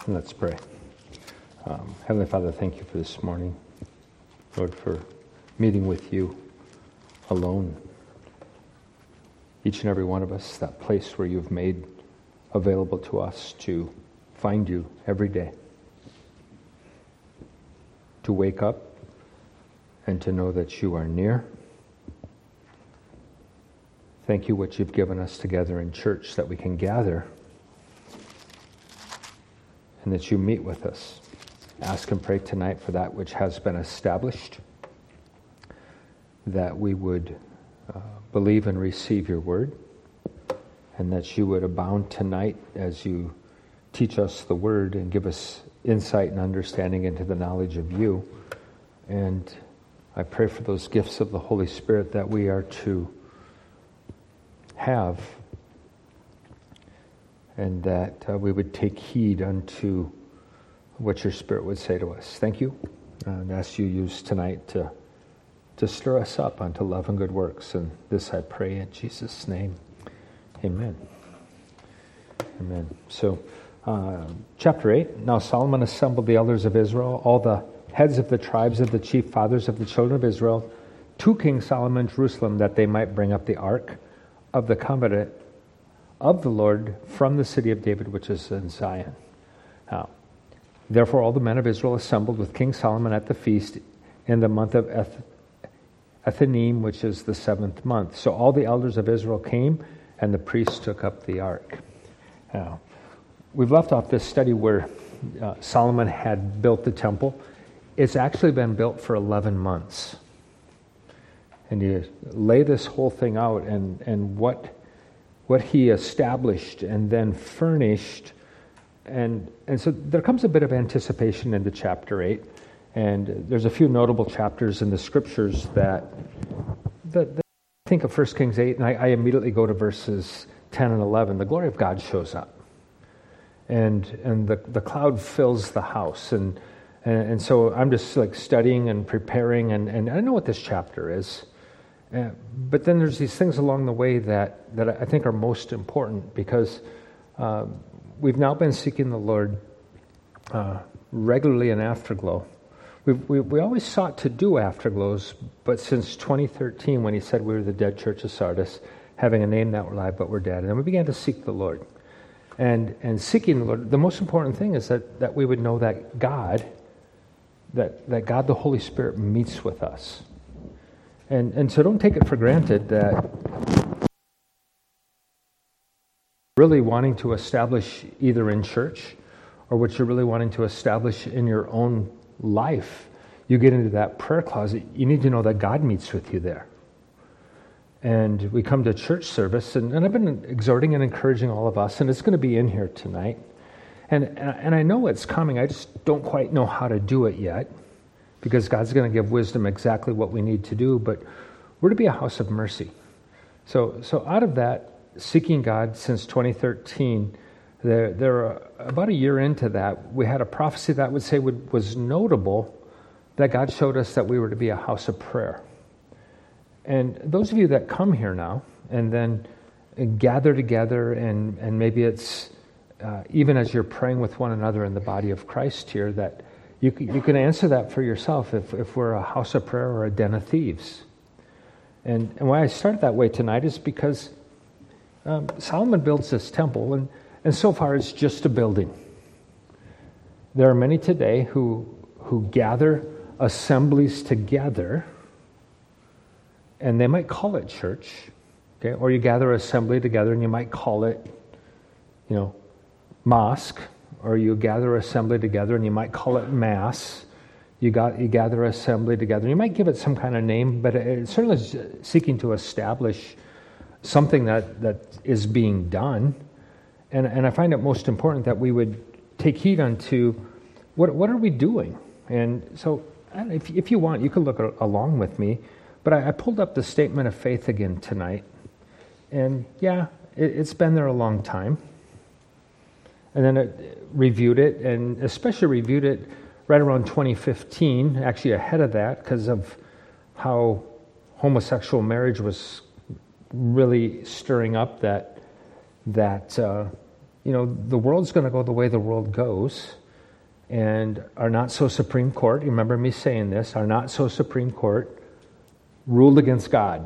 Let's pray. Heavenly Father, thank you for this morning. Lord, for meeting with you alone. Each and every one of us, that place where you've made available to us to find you every day. To wake up and to know that you are near. Thank you what you've given us together in church, that we can gather and that you meet with us. Ask and pray tonight for that which has been established, that we would believe and receive your word, and that you would abound tonight as you teach us the word and give us insight and understanding into the knowledge of you. And I pray for those gifts of the Holy Spirit that we are to have, and that we would take heed unto what your Spirit would say to us. Thank you, and ask you use tonight to stir us up unto love and good works. And this I pray in Jesus' name. Amen. Amen. So, chapter 8. Now Solomon assembled the elders of Israel, all the heads of the tribes of the chief fathers of the children of Israel, to King Solomon in Jerusalem, that they might bring up the ark of the covenant of the Lord from the city of David, which is in Zion. Now, therefore all the men of Israel assembled with King Solomon at the feast in the month of Ethanim, which is the 7th month. So all the elders of Israel came, and the priests took up the ark. Now, we've left off this study where Solomon had built the temple. It's actually been built for 11 months. And you lay this whole thing out, and what he established and then furnished. And so there comes a bit of anticipation into chapter 8. And there's a few notable chapters in the scriptures that I think of 1 Kings 8, and I immediately go to verses 10 and 11. The glory of God shows up. And the cloud fills the house. And so I'm just like studying and preparing, and I know what this chapter is. But then there's these things along the way that I think are most important, because we've now been seeking the Lord regularly in Afterglow. We always sought to do Afterglows, but since 2013, when he said we were the dead church of Sardis, having a name that we're alive but we're dead, and then we began to seek the Lord. And seeking the Lord, the most important thing is that we would know that God the Holy Spirit meets with us. And so don't take it for granted that really wanting to establish either in church or what you're really wanting to establish in your own life, you get into that prayer closet, you need to know that God meets with you there. And we come to church service, and I've been exhorting and encouraging all of us, and it's going to be in here tonight. And I know it's coming, I just don't quite know how to do it yet, because God's going to give wisdom exactly what we need to do, but we're to be a house of mercy. So out of that, seeking God since 2013, there about a year into that, we had a prophecy that would say was notable, that God showed us that we were to be a house of prayer. And those of you that come here now and then gather together, and maybe it's even as you're praying with one another in the body of Christ here, that you can answer that for yourself if we're a house of prayer or a den of thieves. And why I start that way tonight is because Solomon builds this temple, and so far it's just a building. There are many today who gather assemblies together, and they might call it church, okay? Or you gather assembly together and you might call it, mosque, or you gather assembly together and you might call it mass. You gather assembly together. You might give it some kind of name, but it certainly is seeking to establish something that is being done. And I find it most important that we would take heed unto what are we doing. And so if you want, you can look along with me. But I pulled up the statement of faith again tonight. And yeah, it's been there a long time. And then it reviewed it, and especially reviewed it right around 2015, actually ahead of that, because of how homosexual marriage was really stirring up that the world's going to go the way the world goes, and our not-so-Supreme Court, you remember me saying this, our not-so-Supreme Court ruled against God.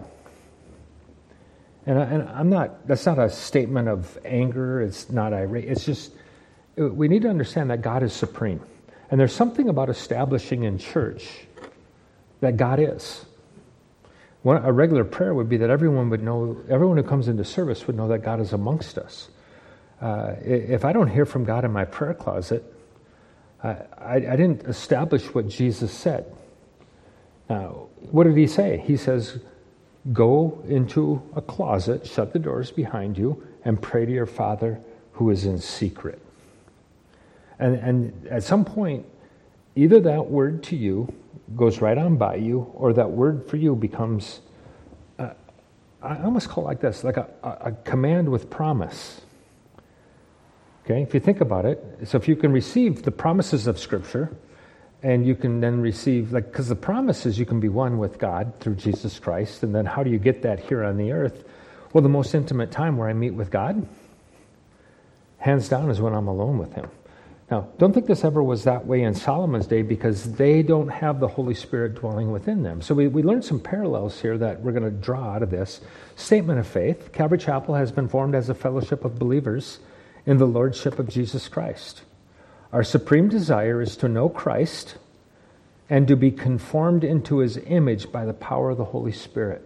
And that's not a statement of anger, it's not irate, it's just, we need to understand that God is supreme. And there's something about establishing in church that God is. A regular prayer would be that everyone who comes into service would know that God is amongst us. If I don't hear from God in my prayer closet, I didn't establish what Jesus said. Now, what did he say? He says, go into a closet, shut the doors behind you, and pray to your Father who is in secret. And at some point, either that word to you goes right on by you, or that word for you becomes, I almost call it like this, like a command with promise. Okay, if you think about it, so if you can receive the promises of Scripture, and you can then receive, because the promise is you can be one with God through Jesus Christ, and then how do you get that here on the earth? Well, the most intimate time where I meet with God, hands down, is when I'm alone with Him. Now, don't think this ever was that way in Solomon's day, because they don't have the Holy Spirit dwelling within them. So we learned some parallels here that we're going to draw out of this. Statement of faith. Calvary Chapel has been formed as a fellowship of believers in the Lordship of Jesus Christ. Our supreme desire is to know Christ and to be conformed into His image by the power of the Holy Spirit.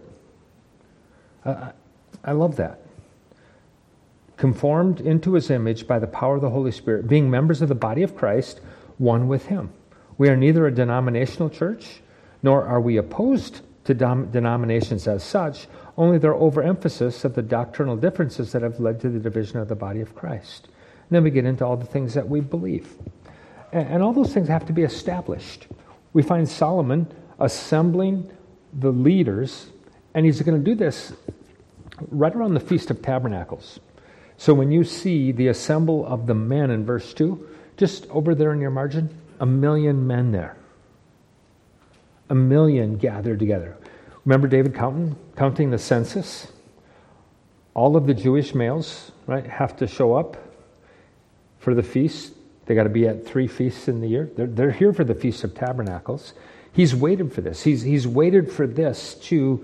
I love that. Conformed into His image by the power of the Holy Spirit, being members of the body of Christ, one with Him. We are neither a denominational church, nor are we opposed to denominations as such, only their overemphasis of the doctrinal differences that have led to the division of the body of Christ. And then we get into all the things that we believe. And all those things have to be established. We find Solomon assembling the leaders, and he's going to do this right around the Feast of Tabernacles. So when you see the assemble of the men in verse 2, just over there in your margin, 1 million men there. 1 million gathered together. Remember David counting the census? All of the Jewish males, right, have to show up for the feast. They got to be at 3 feasts in the year. They're here for the Feast of Tabernacles. He's waited for this. He's waited for this to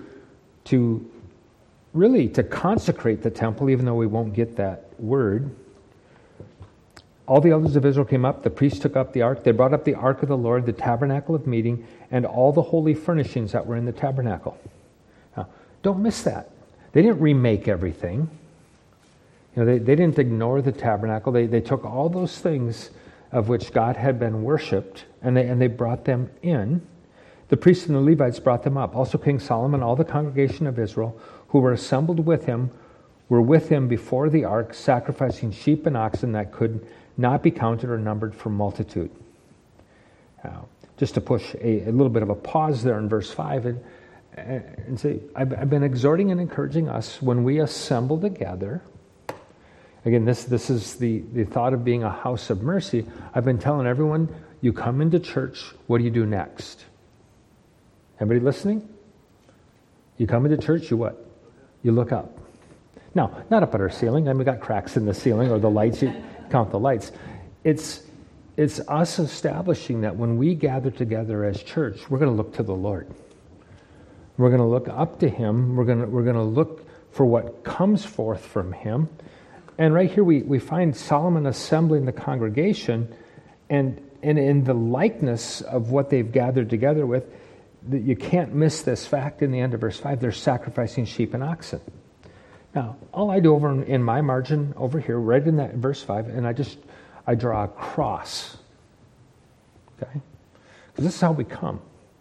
really to consecrate the temple, even though we won't get that word. All the elders of Israel came up. The priests took up the ark. They brought up the ark of the Lord, the tabernacle of meeting, and all the holy furnishings that were in the tabernacle. Now, don't miss that. They didn't remake everything. They didn't ignore the tabernacle. They took all those things of which God had been worshipped, and they brought them in. The priests and the Levites brought them up. Also King Solomon, all the congregation of Israel, who were assembled with him, were with him before the ark, sacrificing sheep and oxen that could not be counted or numbered for multitude. Just to push a little bit of a pause there in verse 5 and say, I've been exhorting and encouraging us when we assemble together. Again, this is the thought of being a house of mercy. I've been telling everyone, you come into church, what do you do next? Everybody listening? You come into church, you what? You look up. Now, not up at our ceiling. I mean, we got cracks in the ceiling or the lights. You count the lights. It's us establishing that when we gather together as church, we're going to look to the Lord. We're going to look up to Him. We're going to look for what comes forth from Him. And right here we find Solomon assembling the congregation, and in the likeness of what they've gathered together with, you can't miss this fact in the end of verse 5. They're sacrificing sheep and oxen. Now, all I do over in my margin over here, right in that verse 5, and I draw a cross. Okay? Because this is how we come.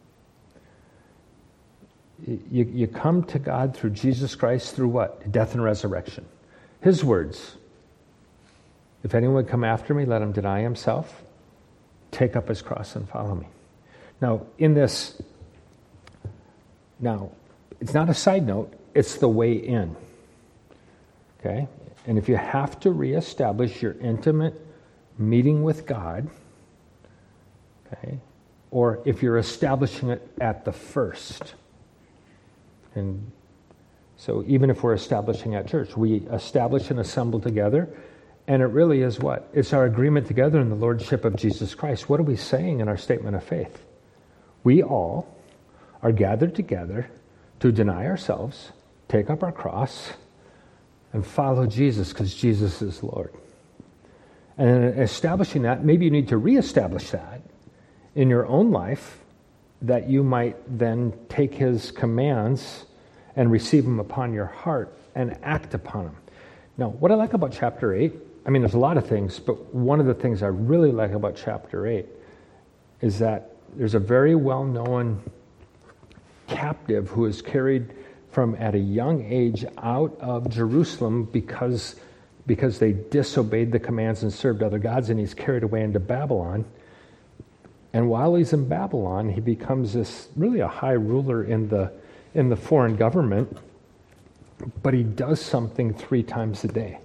You come to God through Jesus Christ through what? Death and resurrection. His words, if anyone would come after me, let him deny himself, take up his cross and follow me. Now, it's not a side note, it's the way in. Okay? And if you have to reestablish your intimate meeting with God, okay, or if you're establishing it at the first, and so even if we're establishing at church, we establish and assemble together, And it really is what? It's our agreement together in the Lordship of Jesus Christ. What are we saying in our statement of faith? We all are gathered together to deny ourselves, take up our cross, and follow Jesus because Jesus is Lord. And in establishing that, maybe you need to reestablish that in your own life, that you might then take his commands and receive them upon your heart and act upon them. Now, what I like about chapter 8, there's a lot of things, but one of the things I really like about chapter 8 is that there's a very well-known captive who is carried from at a young age out of Jerusalem because they disobeyed the commands and served other gods, and he's carried away into Babylon. And while he's in Babylon, he becomes this really a high ruler in the foreign government, but he does something 3 times a day.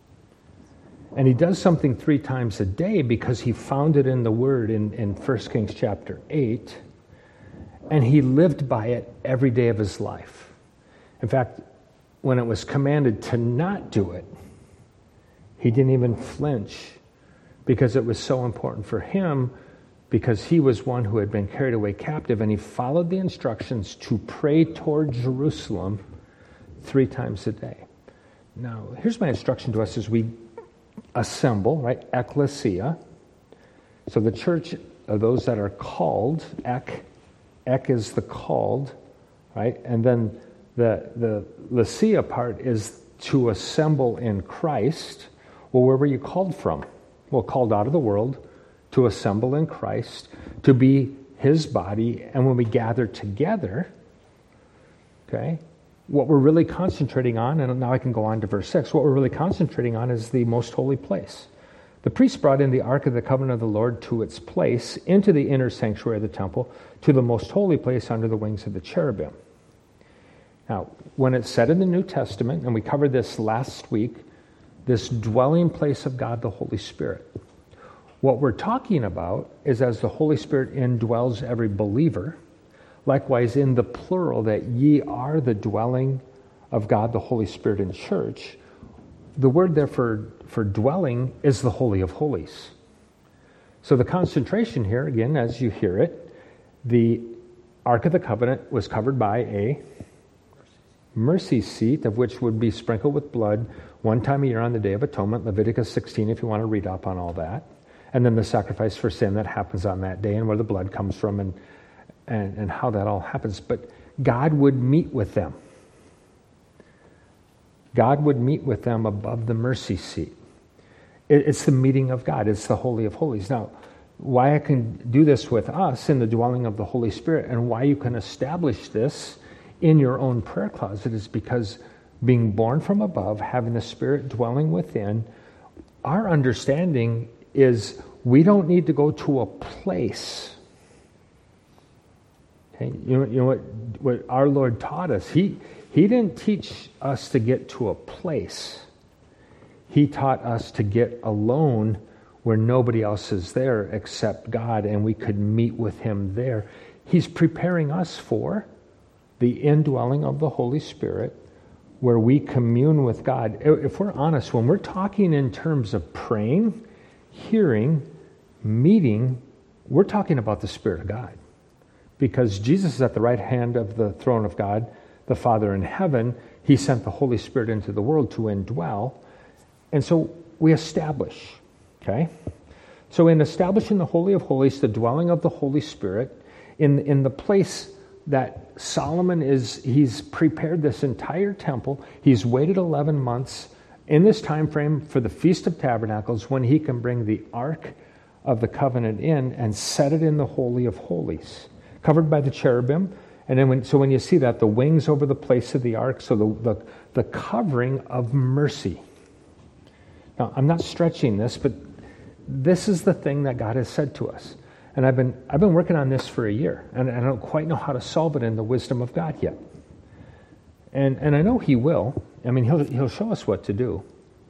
And he does something 3 times a day because he found it in the Word in 1 Kings chapter 8, and he lived by it every day of his life. In fact, when it was commanded to not do it, he didn't even flinch because it was so important for him, because he was one who had been carried away captive, and he followed the instructions to pray toward Jerusalem 3 times a day. Now, here's my instruction to us as we assemble, right? Ecclesia. So the church are those that are called. Ek is the called, right? And then the Lesia part is to assemble in Christ. Well, where were you called from? Well, called out of the world to assemble in Christ, to be his body. And when we gather together, okay, what we're really concentrating on, and now I can go on to verse 6, what we're really concentrating on is the most holy place. The priest brought in the Ark of the Covenant of the Lord to its place, into the inner sanctuary of the temple, to the most holy place under the wings of the cherubim. Now, when it's said in the New Testament, and we covered this last week, this dwelling place of God, the Holy Spirit. What we're talking about is as the Holy Spirit indwells every believer, likewise in the plural, that ye are the dwelling of God, the Holy Spirit in church. The word there for dwelling is the Holy of Holies. So the concentration here, again, as you hear it, the Ark of the Covenant was covered by a mercy seat, of which would be sprinkled with blood 1 time a year on the Day of Atonement, Leviticus 16, if you want to read up on all that. And then the sacrifice for sin that happens on that day, and where the blood comes from, and how that all happens. But God would meet with them. God would meet with them above the mercy seat. It's the meeting of God. It's the Holy of Holies. Now, why I can do this with us in the dwelling of the Holy Spirit, and why you can establish this in your own prayer closet, is because being born from above, having the Spirit dwelling within, our understanding is we don't need to go to a place. Okay? You know what our Lord taught us? He didn't teach us to get to a place. He taught us to get alone where nobody else is there except God, and we could meet with him there. He's preparing us for the indwelling of the Holy Spirit, where we commune with God. If we're honest, when we're talking in terms of praying, hearing, meeting, we're talking about the Spirit of God. Because Jesus is at the right hand of the throne of God, the Father in heaven. He sent the Holy Spirit into the world to indwell. And so we establish, okay? So in establishing the Holy of Holies, the dwelling of the Holy Spirit, in the place that Solomon he's prepared this entire temple. He's waited 11 months in this time frame for the Feast of Tabernacles, when he can bring the Ark of the Covenant in and set it in the Holy of Holies, covered by the cherubim. And then when you see that, the wings over the place of the Ark, so the covering of mercy. Now, I'm not stretching this, but this is the thing that God has said to us. And I've been working on this for a year, and I don't quite know how to solve it in the wisdom of God yet. And I know he will. I mean, he'll show us what to do.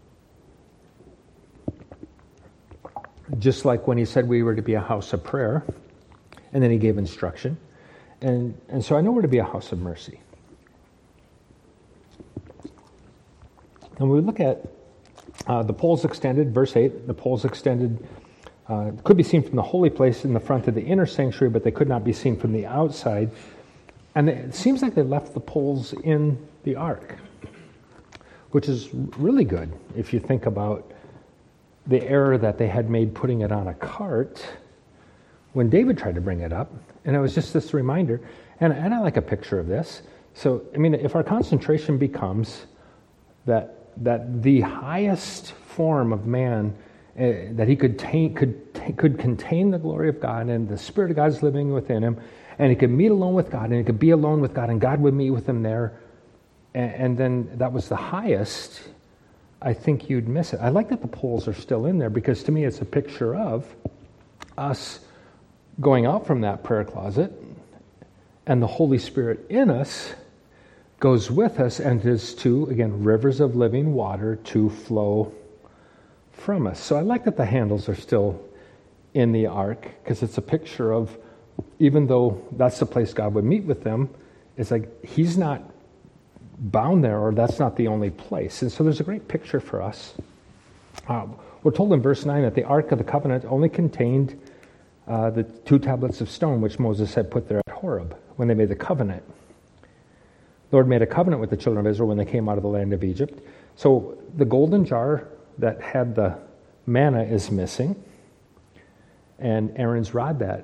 Just like when he said we were to be a house of prayer, and then he gave instruction. And so I know we're to be a house of mercy. And when we look at The poles extended, verse 8, the poles extended, could be seen from the holy place in the front of the inner sanctuary, but they could not be seen from the outside. And it seems like they left the poles in the ark, which is really good if you think about the error that they had made putting it on a cart when David tried to bring it up. And it was just this reminder, and I like a picture of this. So, I mean, if our concentration becomes that the highest form of man, that he could contain the glory of God, and the Spirit of God is living within him, and he could meet alone with God, and he could be alone with God, and God would meet with him there, and then that was the highest, I think you'd miss it. I like that the poles are still in there, because to me it's a picture of us going out from that prayer closet, and the Holy Spirit in us goes with us and is to, again, rivers of living water to flow from us. So I like that the handles are still in the ark, because it's a picture of, even though that's the place God would meet with them, it's like he's not bound there, or that's not the only place. And so there's a great picture for us. We're told in verse 9 that the Ark of the Covenant only contained the 2 tablets of stone which Moses had put there at Horeb when they made the covenant. The Lord made a covenant with the children of Israel when they came out of the land of Egypt. So the golden jar that had the manna is and Aaron's rod that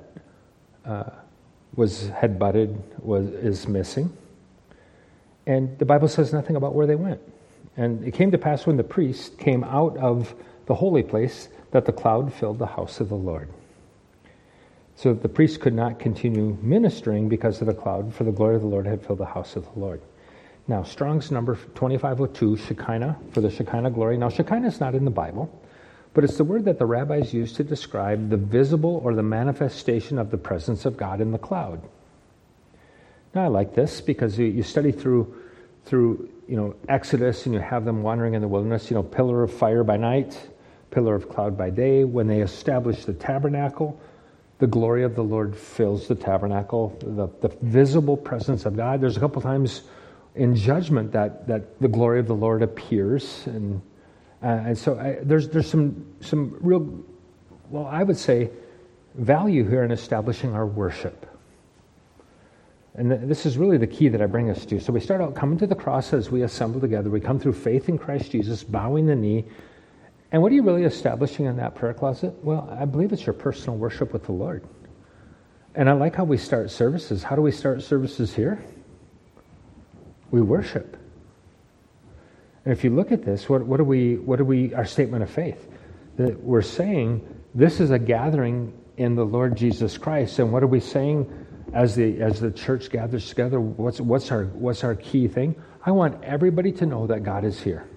had budded is missing. And the Bible says nothing about where they went. And it came to pass when the priest came out of the holy place that the cloud filled the house of the Lord. So that the priest could not continue ministering because of the cloud, for the glory of the Lord had filled the house of the Lord. Now, Strong's number 2502, Shekinah, for the Shekinah glory. Now, Shekinah is not in the Bible, but it's the word that the rabbis use to describe the visible or the manifestation of the presence of God in the cloud. Now, I like this because you study through Exodus, and you have them wandering in the wilderness, pillar of fire by night, pillar of cloud by day. When they establish the tabernacle, the glory of the Lord fills the tabernacle, the visible presence of God. There's a couple times in judgment that the glory of the Lord appears, and so there's some real, well, I would say, value here in establishing our worship. And this is really the key that I bring us to. So we start out coming to the cross as we assemble together. We come through faith in Christ Jesus, bowing the knee. And what are you really establishing in that prayer closet? Well, I believe it's your personal worship with the Lord. And I like how we start services. How do we start services here? We worship. And if you look at this, what are we, our statement of faith? That we're saying this is a gathering in the Lord Jesus Christ. And what are we saying as the church gathers together? What's our key thing? I want everybody to know that God is here.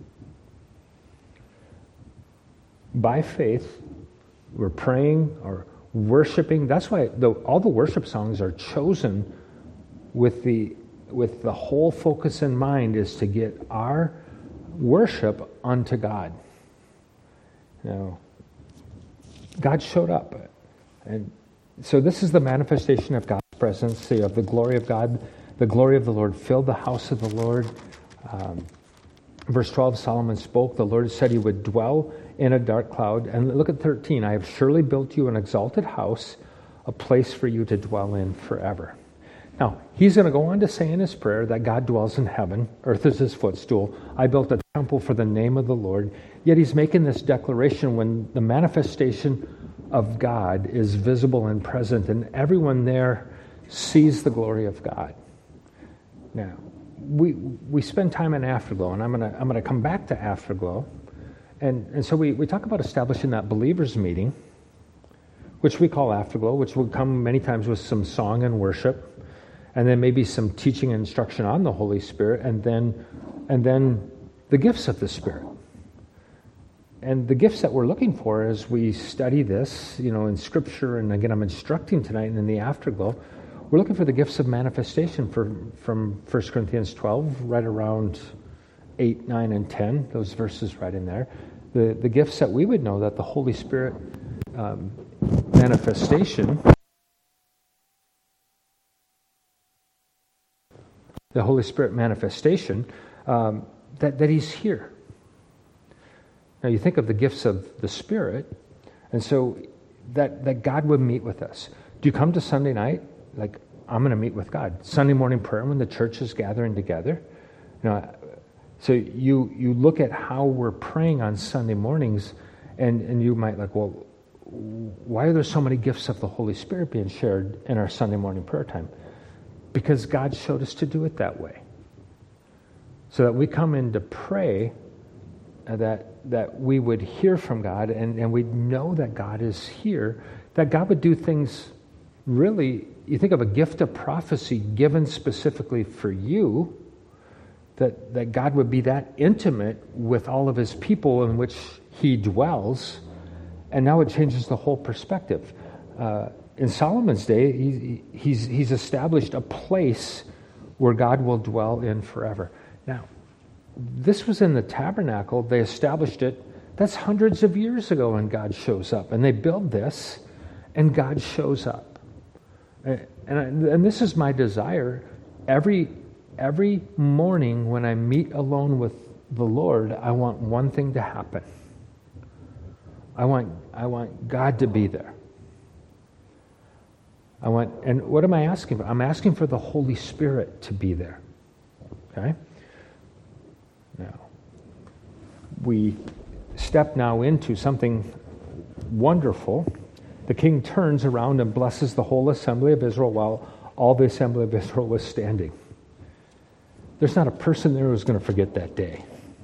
By faith, we're praying or worshiping. That's why all the worship songs are chosen with the whole focus in mind, is to get our worship unto God. God showed up, and so this is the manifestation of God's presence, of the glory of God. The glory of the Lord filled the house of the Lord. Verse 12, Solomon spoke. The Lord said he would dwell in a dark cloud. And look at 13. I have surely built you an exalted house, a place for you to dwell in forever. Now, he's going to go on to say in his prayer that God dwells in heaven. Earth is his footstool. I built a temple for the name of the Lord. Yet he's making this declaration when the manifestation of God is visible and present, and everyone there sees the glory of God. Now, we spend time in Afterglow, and I'm gonna come back to Afterglow, and so we talk about establishing that believers meeting, which we call Afterglow, which will come many times with some song and worship, and then maybe some teaching and instruction on the Holy Spirit, and then the gifts of the Spirit. And the gifts that we're looking for as we study this, in Scripture, and again, I'm instructing tonight in the Afterglow, we're looking for the gifts of manifestation from 1 Corinthians 12, right around 8, 9, and 10, those verses right in there. The gifts that we would know that the Holy Spirit manifestation, that He's here. Now you think of the gifts of the Spirit, and so that God would meet with us. Do you come to Sunday night? Like, I'm going to meet with God. Sunday morning prayer when the church is gathering together. So you look at how we're praying on Sunday mornings, and you might like, well, why are there so many gifts of the Holy Spirit being shared in our Sunday morning prayer time? Because God showed us to do it that way. So that we come in to pray, that we would hear from God, and we'd know that God is here, that God would do things really, you think of a gift of prophecy given specifically for you, that God would be that intimate with all of his people in which he dwells, and now it changes the whole perspective. In Solomon's day, he's established a place where God will dwell in forever. Now, this was in the tabernacle. They established it. That's hundreds of years ago, and God shows up. And they build this, and God shows up. And this is my desire. Every morning when I meet alone with the Lord, I want one thing to happen. I want God to be there. And what am I asking for? I'm asking for the Holy Spirit to be there. Okay? Now, we step now into something wonderful. The king turns around and blesses the whole assembly of Israel while all the assembly of Israel was standing. There's not a person there who's going to forget that day.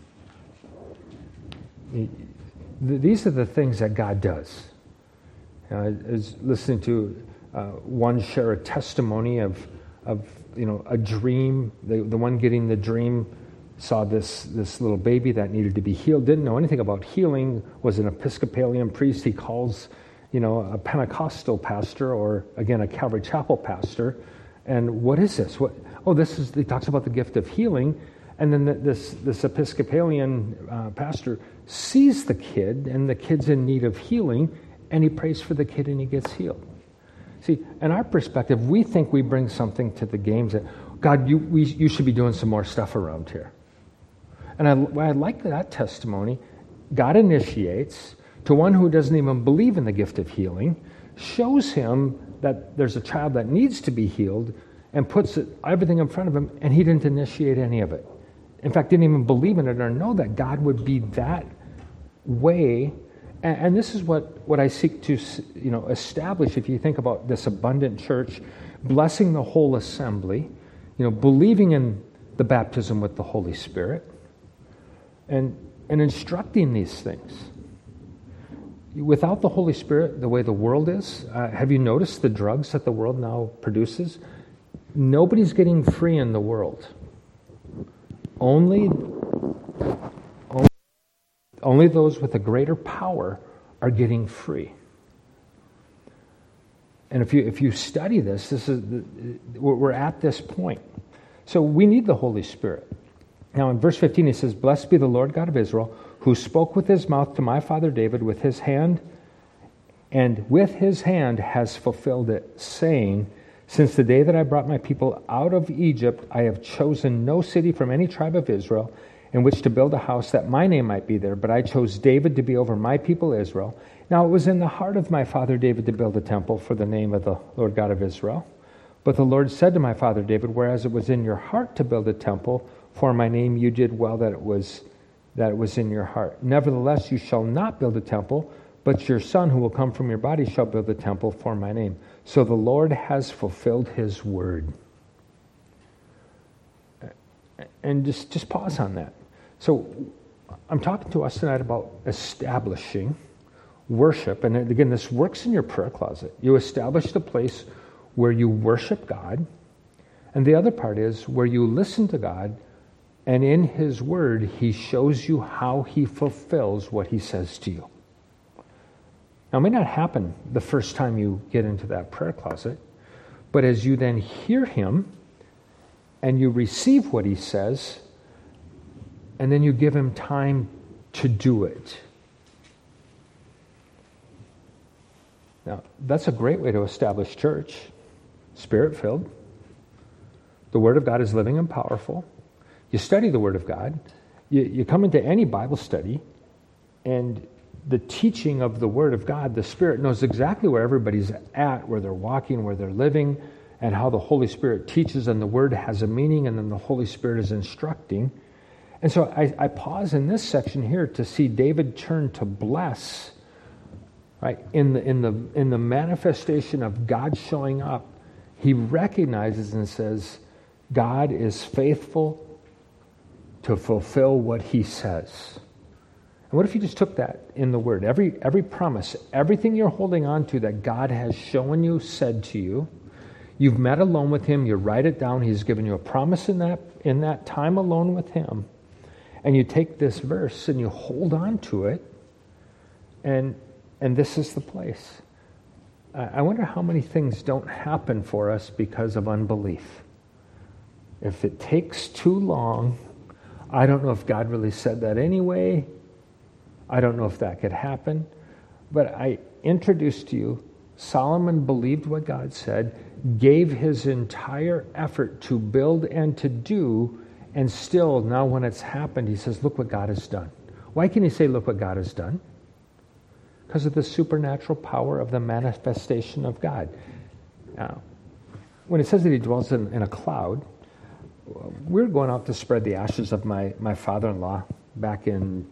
These are the things that God does. I was listening to one share a testimony of a dream. The one getting the dream saw this little baby that needed to be healed. Didn't know anything about healing. Was an Episcopalian priest. He calls a Pentecostal pastor, or again a Calvary Chapel pastor. And what is this? He talks about the gift of healing. And then this Episcopalian pastor sees the kid, and the kid's in need of healing, and he prays for the kid, and he gets healed. See, in our perspective, we think we bring something to the games that, God, you should be doing some more stuff around here. And I like that testimony. God initiates to one who doesn't even believe in the gift of healing, shows him that there's a child that needs to be healed, and puts everything in front of him, and he didn't initiate any of it. In fact, didn't even believe in it or know that God would be that way. And this is what I seek to establish. If you think about this abundant church, blessing the whole assembly, believing in the baptism with the Holy Spirit, and instructing these things. Without the Holy Spirit, the way the world is, have you noticed the drugs that the world now produces? Nobody's getting free in the world. Only those with a greater power are getting free. And if you study this we're at this point. So we need the Holy Spirit. Now in verse 15 he says, "Blessed be the Lord God of Israel, who spoke with his mouth to my father David with his hand, and with his hand has fulfilled it, saying, since the day that I brought my people out of Egypt, I have chosen no city from any tribe of Israel in which to build a house that my name might be there, but I chose David to be over my people Israel. Now it was in the heart of my father David to build a temple for the name of the Lord God of Israel. But the Lord said to my father David, whereas it was in your heart to build a temple for my name, you did well that it was in your heart. Nevertheless, you shall not build a temple, but your son who will come from your body shall build a temple for my name. So the Lord has fulfilled his word." And just pause on that. So I'm talking to us tonight about establishing worship. And again, this works in your prayer closet. You establish the place where you worship God. And the other part is where you listen to God, and in his word, he shows you how he fulfills what he says to you. Now, it may not happen the first time you get into that prayer closet, but as you then hear him and you receive what he says, and then you give him time to do it. Now, that's a great way to establish church. Spirit-filled. The Word of God is living and powerful. You study the Word of God. You come into any Bible study, And the teaching of the Word of God, the Spirit knows exactly where everybody's at, where they're walking, where they're living, and how the Holy Spirit teaches, and the Word has a meaning, and then the Holy Spirit is instructing. And so I pause in this section here to see David turn to bless, right? In the manifestation of God showing up, he recognizes and says, God is faithful to fulfill what he says. And what if you just took that in the Word? Every promise, everything you're holding on to that God has shown you, said to you, you've met alone with him, you write it down, he's given you a promise in that time alone with him, and you take this verse and you hold on to it, and this is the place. I wonder how many things don't happen for us because of unbelief. If it takes too long, I don't know if God really said that anyway. I don't know if that could happen. But I introduced to you, Solomon believed what God said, gave his entire effort to build and to do, and still, now when it's happened, he says, look what God has done. Why can he say, look what God has done? Because of the supernatural power of the manifestation of God. Now, when it says that he dwells in a cloud, we were going out to spread the ashes of my father-in-law back in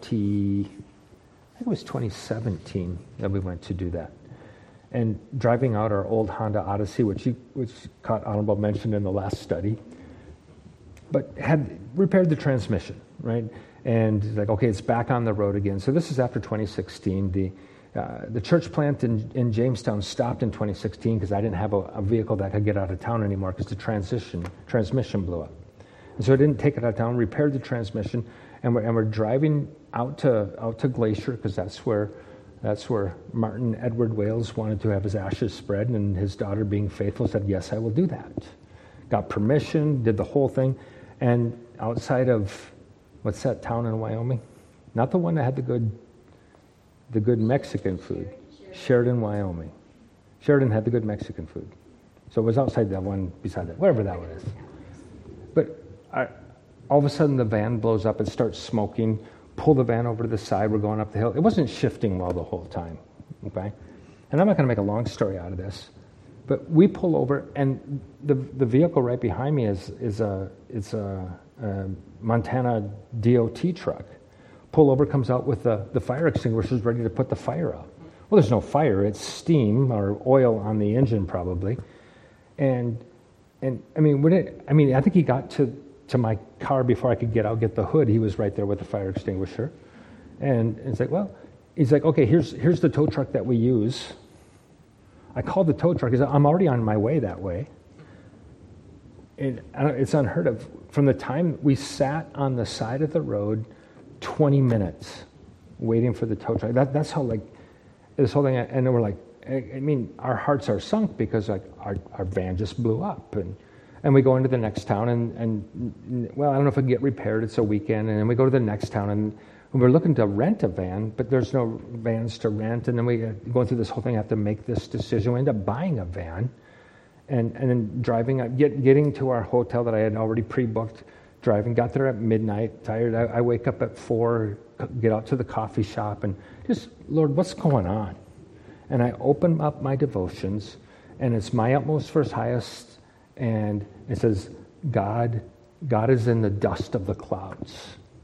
2017 that we went to do that. And driving out our old Honda Odyssey, which caught honorable mention in the last study, but had repaired the transmission, right? And like, okay, it's back on the road again. So this is after 2016. The church plant in Jamestown stopped in 2016 because I didn't have a vehicle that could get out of town anymore because the transmission blew up. And so I didn't take it out of town, repaired the transmission, and we're driving out to Glacier because that's where Martin Edward Wales wanted to have his ashes spread, and his daughter, being faithful, said, yes, I will do that. Got permission, did the whole thing, and outside of, what's that town in Wyoming? Not the one that had the good Mexican food. Sheridan, Wyoming. Sheridan had the good Mexican food. So it was outside that one, beside that, whatever that one is. But all of a sudden the van blows up and starts smoking. Pull the van over to the side. We're going up the hill. It wasn't shifting well the whole time. Okay? And I'm not going to make a long story out of this. But we pull over, and the vehicle right behind me is a Montana DOT truck. Pull over, comes out with the fire extinguishers ready to put the fire out. Well, there's no fire. It's steam or oil on the engine probably. And I mean, I think he got to my car before I could get the hood. He was right there with the fire extinguisher. And it's like, well, he's like, okay, here's the tow truck that we use. I called the tow truck. He said, I'm already on my way that way. And it's unheard of. From the time we sat on the side of the road, 20 minutes waiting for the tow truck. That's how, like, this whole thing, and then we're like, I mean, our hearts are sunk because, like, our van just blew up. And we go into the next town, and well, I don't know if it can get repaired. It's a weekend. And then we go to the next town, and we're looking to rent a van, but there's no vans to rent. And then we go through this whole thing, have to make this decision. We end up buying a van, and then driving up, getting to our hotel that I had already pre-booked, driving, got there at midnight, tired. I wake up at 4, get out to the coffee shop, and just, Lord, what's going on? And I open up my devotions, and it's my utmost first highest, and it says, God is in the dust of the clouds.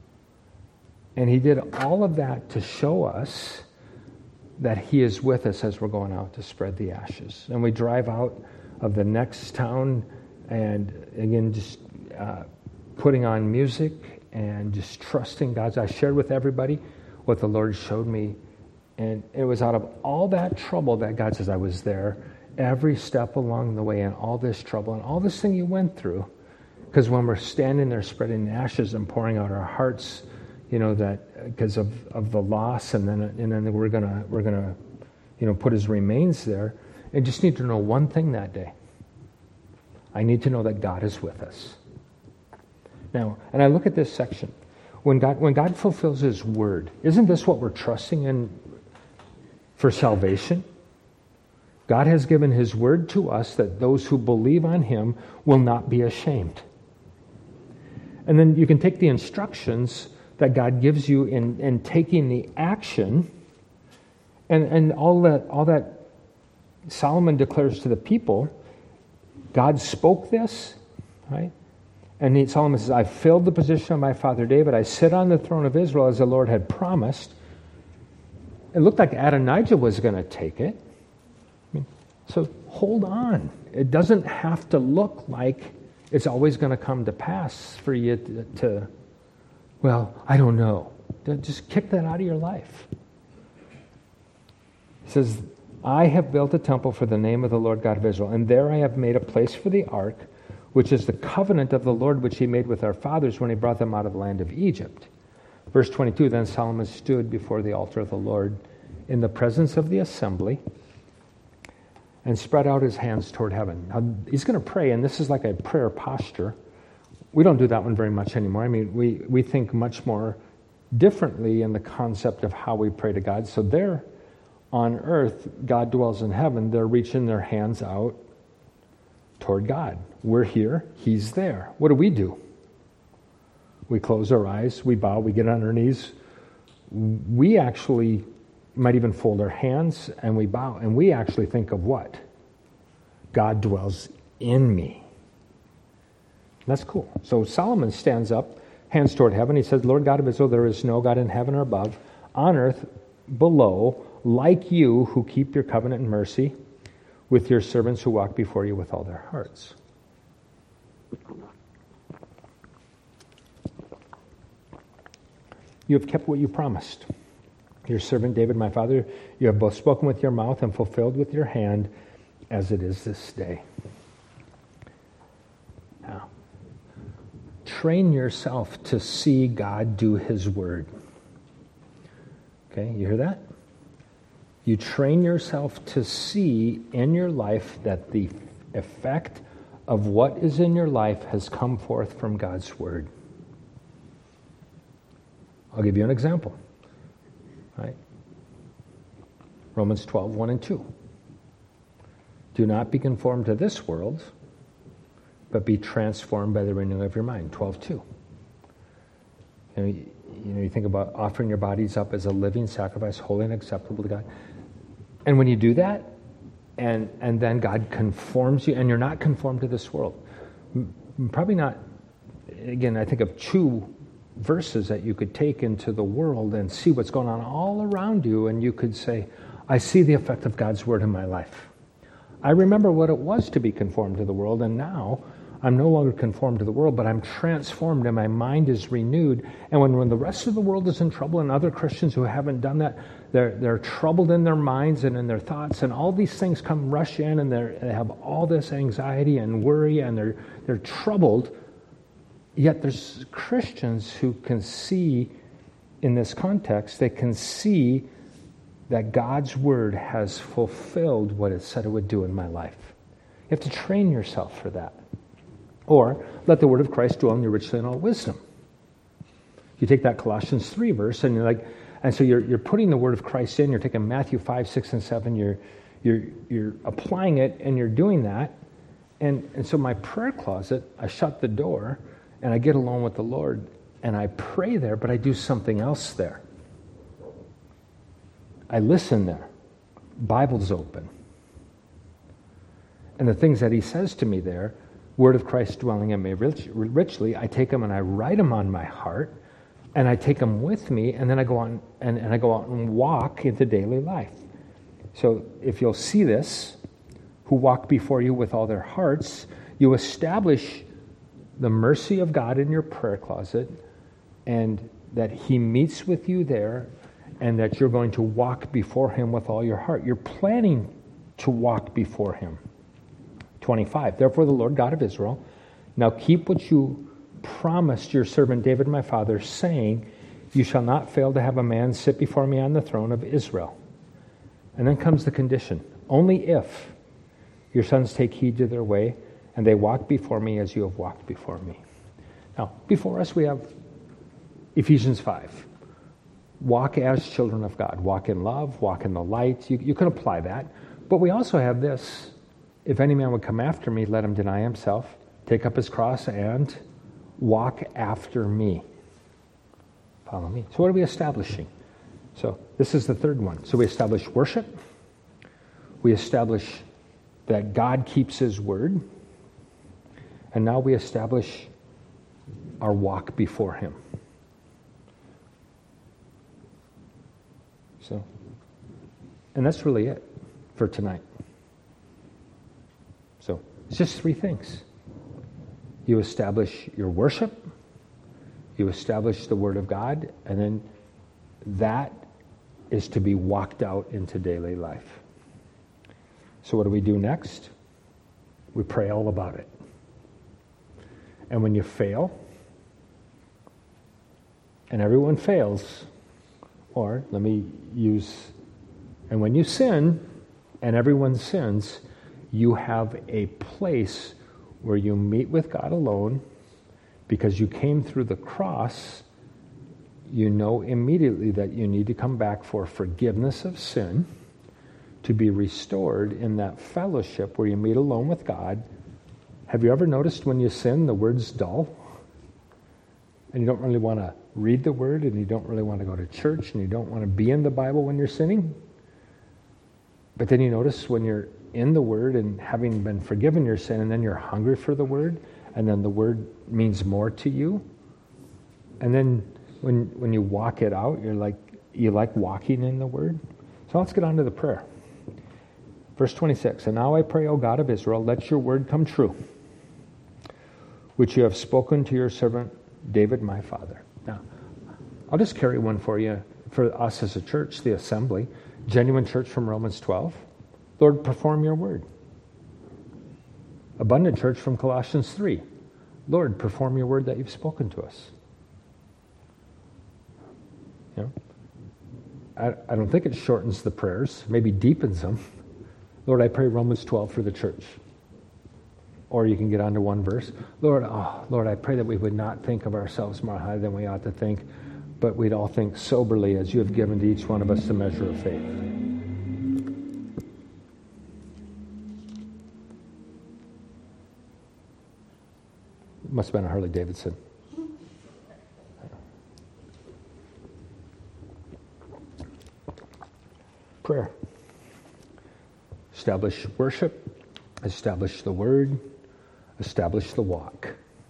And he did all of that to show us that he is with us as we're going out to spread the ashes. And we drive out of the next town, and again, just putting on music and just trusting God. I shared with everybody what the Lord showed me. And it was out of all that trouble that God says, I was there every step along the way, and all this trouble and all this thing you went through. Because when we're standing there spreading the ashes and pouring out our hearts, you know, that because of the loss, and then we're gonna put his remains there. I just need to know one thing that day. I need to know that God is with us. Now, and I look at this section. When God fulfills his word, isn't this what we're trusting in for salvation? God has given his word to us that those who believe on him will not be ashamed. And then you can take the instructions that God gives you in taking the action, and all that Solomon declares to the people. God spoke this, right? And Solomon says, I filled the position of my father David. I sit on the throne of Israel as the Lord had promised. It looked like Adonijah was going to take it. So hold on. It doesn't have to look like it's always going to come to pass for you to, well, I don't know. Just kick that out of your life. He says, I have built a temple for the name of the Lord God of Israel, and there I have made a place for the ark, which is the covenant of the Lord which he made with our fathers when he brought them out of the land of Egypt. Verse 22, then Solomon stood before the altar of the Lord in the presence of the assembly and spread out his hands toward heaven. Now, he's going to pray, and this is like a prayer posture. We don't do that one very much anymore. I mean, we think much more differently in the concept of how we pray to God. So there on earth, God dwells in heaven. They're reaching their hands out toward God. We're here. He's there. What do? We close our eyes. We bow. We get on our knees. We actually might even fold our hands and we bow. And we actually think of what? God dwells in me. That's cool. So Solomon stands up, hands toward heaven. He says, Lord God of Israel, there is no God in heaven or above, on earth below, like you, who keep your covenant and mercy with your servants who walk before you with all their hearts. You have kept what you promised. Your servant David, my father, you have both spoken with your mouth and fulfilled with your hand, as it is this day. Now, train yourself to see God do his word. Okay, you hear that? You train yourself to see in your life that the effect of what is in your life has come forth from God's word. I'll give you an example. Right? Romans 12, 1 and 2. Do not be conformed to this world, but be transformed by the renewing of your mind. 12:2. You think about offering your bodies up as a living sacrifice, holy and acceptable to God. And when you do that, and then God conforms you, and you're not conformed to this world. Probably not, again, I think of two verses that you could take into the world and see what's going on all around you, and you could say, I see the effect of God's word in my life. I remember what it was to be conformed to the world, and now I'm no longer conformed to the world, but I'm transformed and my mind is renewed. And when the rest of the world is in trouble, and other Christians who haven't done that, they're troubled in their minds and in their thoughts, and all these things rush in, and they have all this anxiety and worry, and they're troubled. Yet there's Christians who can see in this context, they can see that God's word has fulfilled what it said it would do in my life. You have to train yourself for that. Or, let the word of Christ dwell in you richly in all wisdom. You take that Colossians 3 verse, and you're putting the word of Christ in, you're taking Matthew 5, 6, and 7, you're applying it, and you're doing that. And so my prayer closet, I shut the door, and I get alone with the Lord, and I pray there, but I do something else there. I listen there. Bible's open. And the things that he says to me there, word of Christ dwelling in me richly, I take them and I write them on my heart, and I take them with me, and then I go on and I go out and walk into daily life. So if you'll see this, who walk before you with all their hearts, you establish the mercy of God in your prayer closet, and that he meets with you there, and that you're going to walk before him with all your heart. You're planning to walk before him. 25, therefore the Lord God of Israel, now keep what you promised your servant David my father, saying, you shall not fail to have a man sit before me on the throne of Israel. And then comes the condition, only if your sons take heed to their way, and they walk before me as you have walked before me. Now, before us we have Ephesians 5. Walk as children of God. Walk in love, walk in the light. You can apply that. But we also have this, if any man would come after me, let him deny himself, take up his cross, and walk after me. Follow me. So what are we establishing? So this is the third one. So we establish worship. We establish that God keeps his word. And now we establish our walk before him. So, and that's really it for tonight. So it's just three things. You establish your worship, you establish the Word of God, and then that is to be walked out into daily life. So what do we do next? We pray all about it. And when you fail, and everyone fails, or let me use, and when you sin, and everyone sins, you have a place where you meet with God alone, because you came through the cross. You know immediately that you need to come back for forgiveness of sin, to be restored in that fellowship where you meet alone with God. Have you ever noticed when you sin, the word's dull? And you don't really want to read the word, and you don't really want to go to church, and you don't want to be in the Bible when you're sinning? But then you notice when you're in the word and having been forgiven your sin, and then you're hungry for the word, and then the word means more to you. And then when you walk it out, you like walking in the word. So let's get on to the prayer. Verse 26, and now I pray, O God of Israel, let your word come true, which you have spoken to your servant David, my father. Now, I'll just carry one for you, for us as a church, the assembly, genuine church from Romans 12. Lord, perform your word. Abundant church from Colossians 3. Lord, perform your word that you've spoken to us. You know, I don't think it shortens the prayers, maybe deepens them. Lord, I pray Romans 12 for the church. Or you can get on to one verse. Lord, I pray that we would not think of ourselves more high than we ought to think, but we'd all think soberly as you have given to each one of us the measure of faith. It must have been a Harley Davidson. Prayer. Establish worship, establish the word, establish the walk.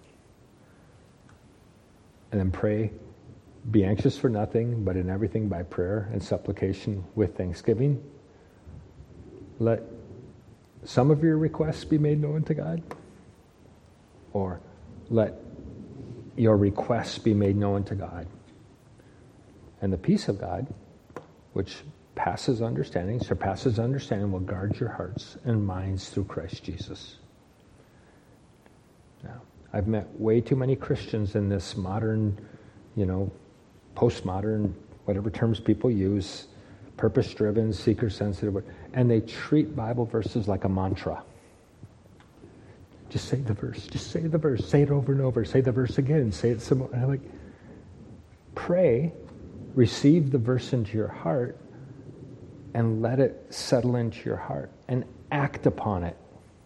And then pray, be anxious for nothing, but in everything by prayer and supplication with thanksgiving. Let some of your requests be made known to God, or let your requests be made known to God. And the peace of God, which surpasses understanding, will guard your hearts and minds through Christ Jesus. Now, I've met way too many Christians in this modern, postmodern, whatever terms people use, purpose-driven, seeker-sensitive, and they treat Bible verses like a mantra. Just say the verse. Just say the verse. Say it over and over. Say the verse again. Say it some more. And I'm like, pray, receive the verse into your heart, and let it settle into your heart, and act upon it.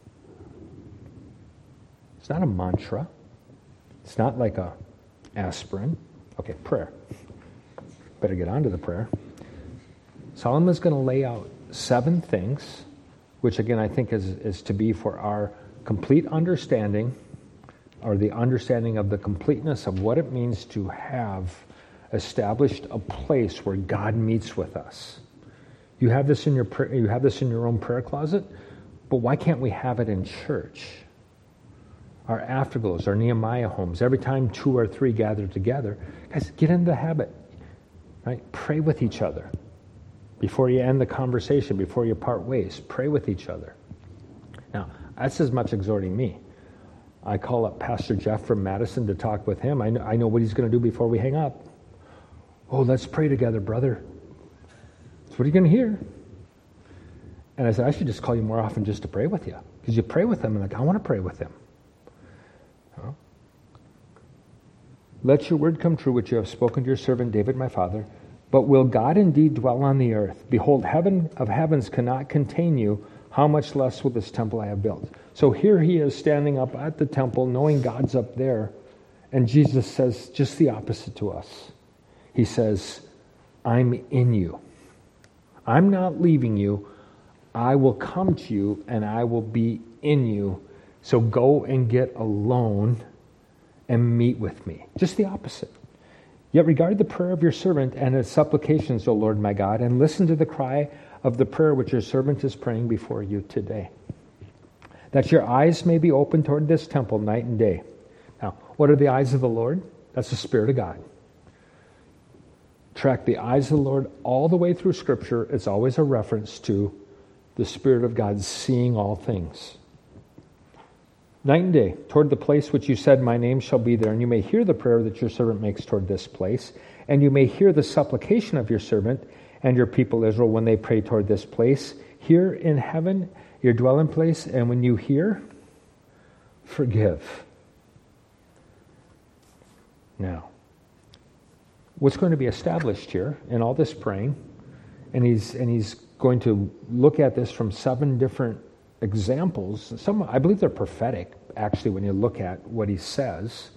It's not a mantra. It's not like a aspirin. Okay, prayer. Better get on to the prayer. Solomon's going to lay out 7 things, which again I think is to be for our complete understanding, or the understanding of the completeness of what it means to have established a place where God meets with us. You have this in your own prayer closet, but why can't we have it in church? Our afterglows, our Nehemiah homes, every time 2 or 3 gather together, guys, get into the habit, right? Pray with each other. Before you end the conversation, before you part ways, pray with each other. Now, that's as much exhorting me. I call up Pastor Jeff from Madison to talk with him. I know what he's going to do before we hang up. Oh, let's pray together, brother. What are you going to hear? And I said, I should just call you more often just to pray with you. Because you pray with them, and I want to pray with them. Huh? Let your word come true, which you have spoken to your servant David, my father. But will God indeed dwell on the earth? Behold, heaven of heavens cannot contain you. How much less will this temple I have built? So here he is standing up at the temple, knowing God's up there. And Jesus says just the opposite to us. He says, I'm in you. I'm not leaving you. I will come to you and I will be in you. So go and get alone and meet with me. Just the opposite. Yet regard the prayer of your servant and his supplications, O Lord my God, and listen to the cry of the prayer which your servant is praying before you today. That your eyes may be open toward this temple night and day. Now, what are the eyes of the Lord? That's the Spirit of God. Track the eyes of the Lord all the way through Scripture. It's always a reference to the Spirit of God seeing all things. Night and day, toward the place which you said, my name shall be there, and you may hear the prayer that your servant makes toward this place, and you may hear the supplication of your servant and your people Israel when they pray toward this place. Here in heaven, your dwelling place, and when you hear, forgive. Now, what's going to be established here in all this praying, and he's going to look at this from 7 different examples. Some, I believe they're prophetic, actually, when you look at what he says.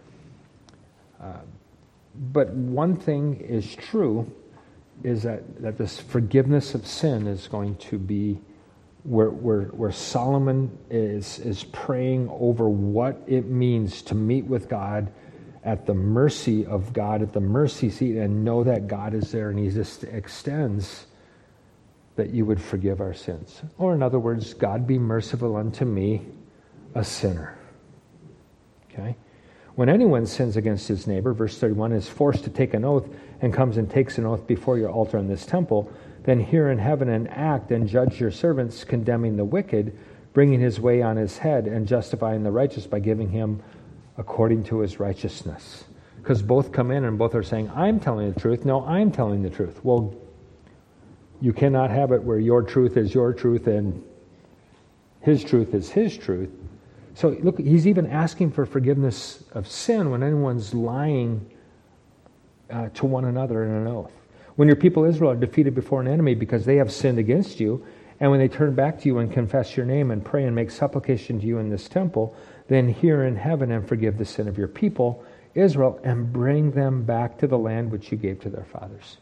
But one thing is true, is that this forgiveness of sin is going to be where Solomon is praying over what it means to meet with God at the mercy of God, at the mercy seat, and know that God is there, and he just extends that you would forgive our sins. Or in other words, God be merciful unto me, a sinner. Okay? When anyone sins against his neighbor, verse 31, is forced to take an oath and comes and takes an oath before your altar in this temple, then hear in heaven and act and judge your servants, condemning the wicked, bringing his way on his head, and justifying the righteous by giving him according to his righteousness. Because both come in and both are saying, I'm telling the truth. No, I'm telling the truth. Well, you cannot have it where your truth is your truth and his truth is his truth. So look, he's even asking for forgiveness of sin when anyone's lying to one another in an oath. When your people Israel are defeated before an enemy because they have sinned against you, and when they turn back to you and confess your name and pray and make supplication to you in this temple, then hear in heaven and forgive the sin of your people, Israel, and bring them back to the land which you gave to their fathers.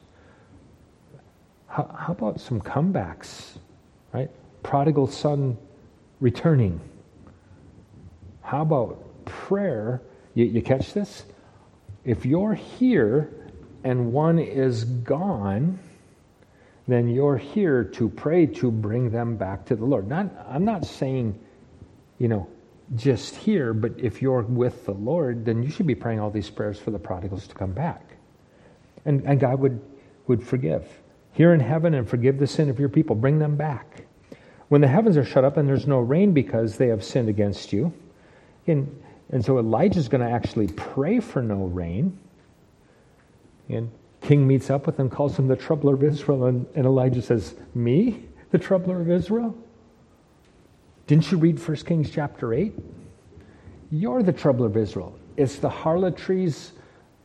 How about some comebacks, right? Prodigal son returning. How about prayer? You catch this? If you're here and one is gone, then you're here to pray to bring them back to the Lord. I'm not saying, just here, but if you're with the Lord, then you should be praying all these prayers for the prodigals to come back. And God would forgive. Hear in heaven and forgive the sin of your people. Bring them back. When the heavens are shut up and there's no rain because they have sinned against you, and so Elijah's going to actually pray for no rain. And king meets up with him, calls him the troubler of Israel, and Elijah says, me, the troubler of Israel? Didn't you read 1 Kings chapter 8? You're the troubler of Israel. It's the harlotries,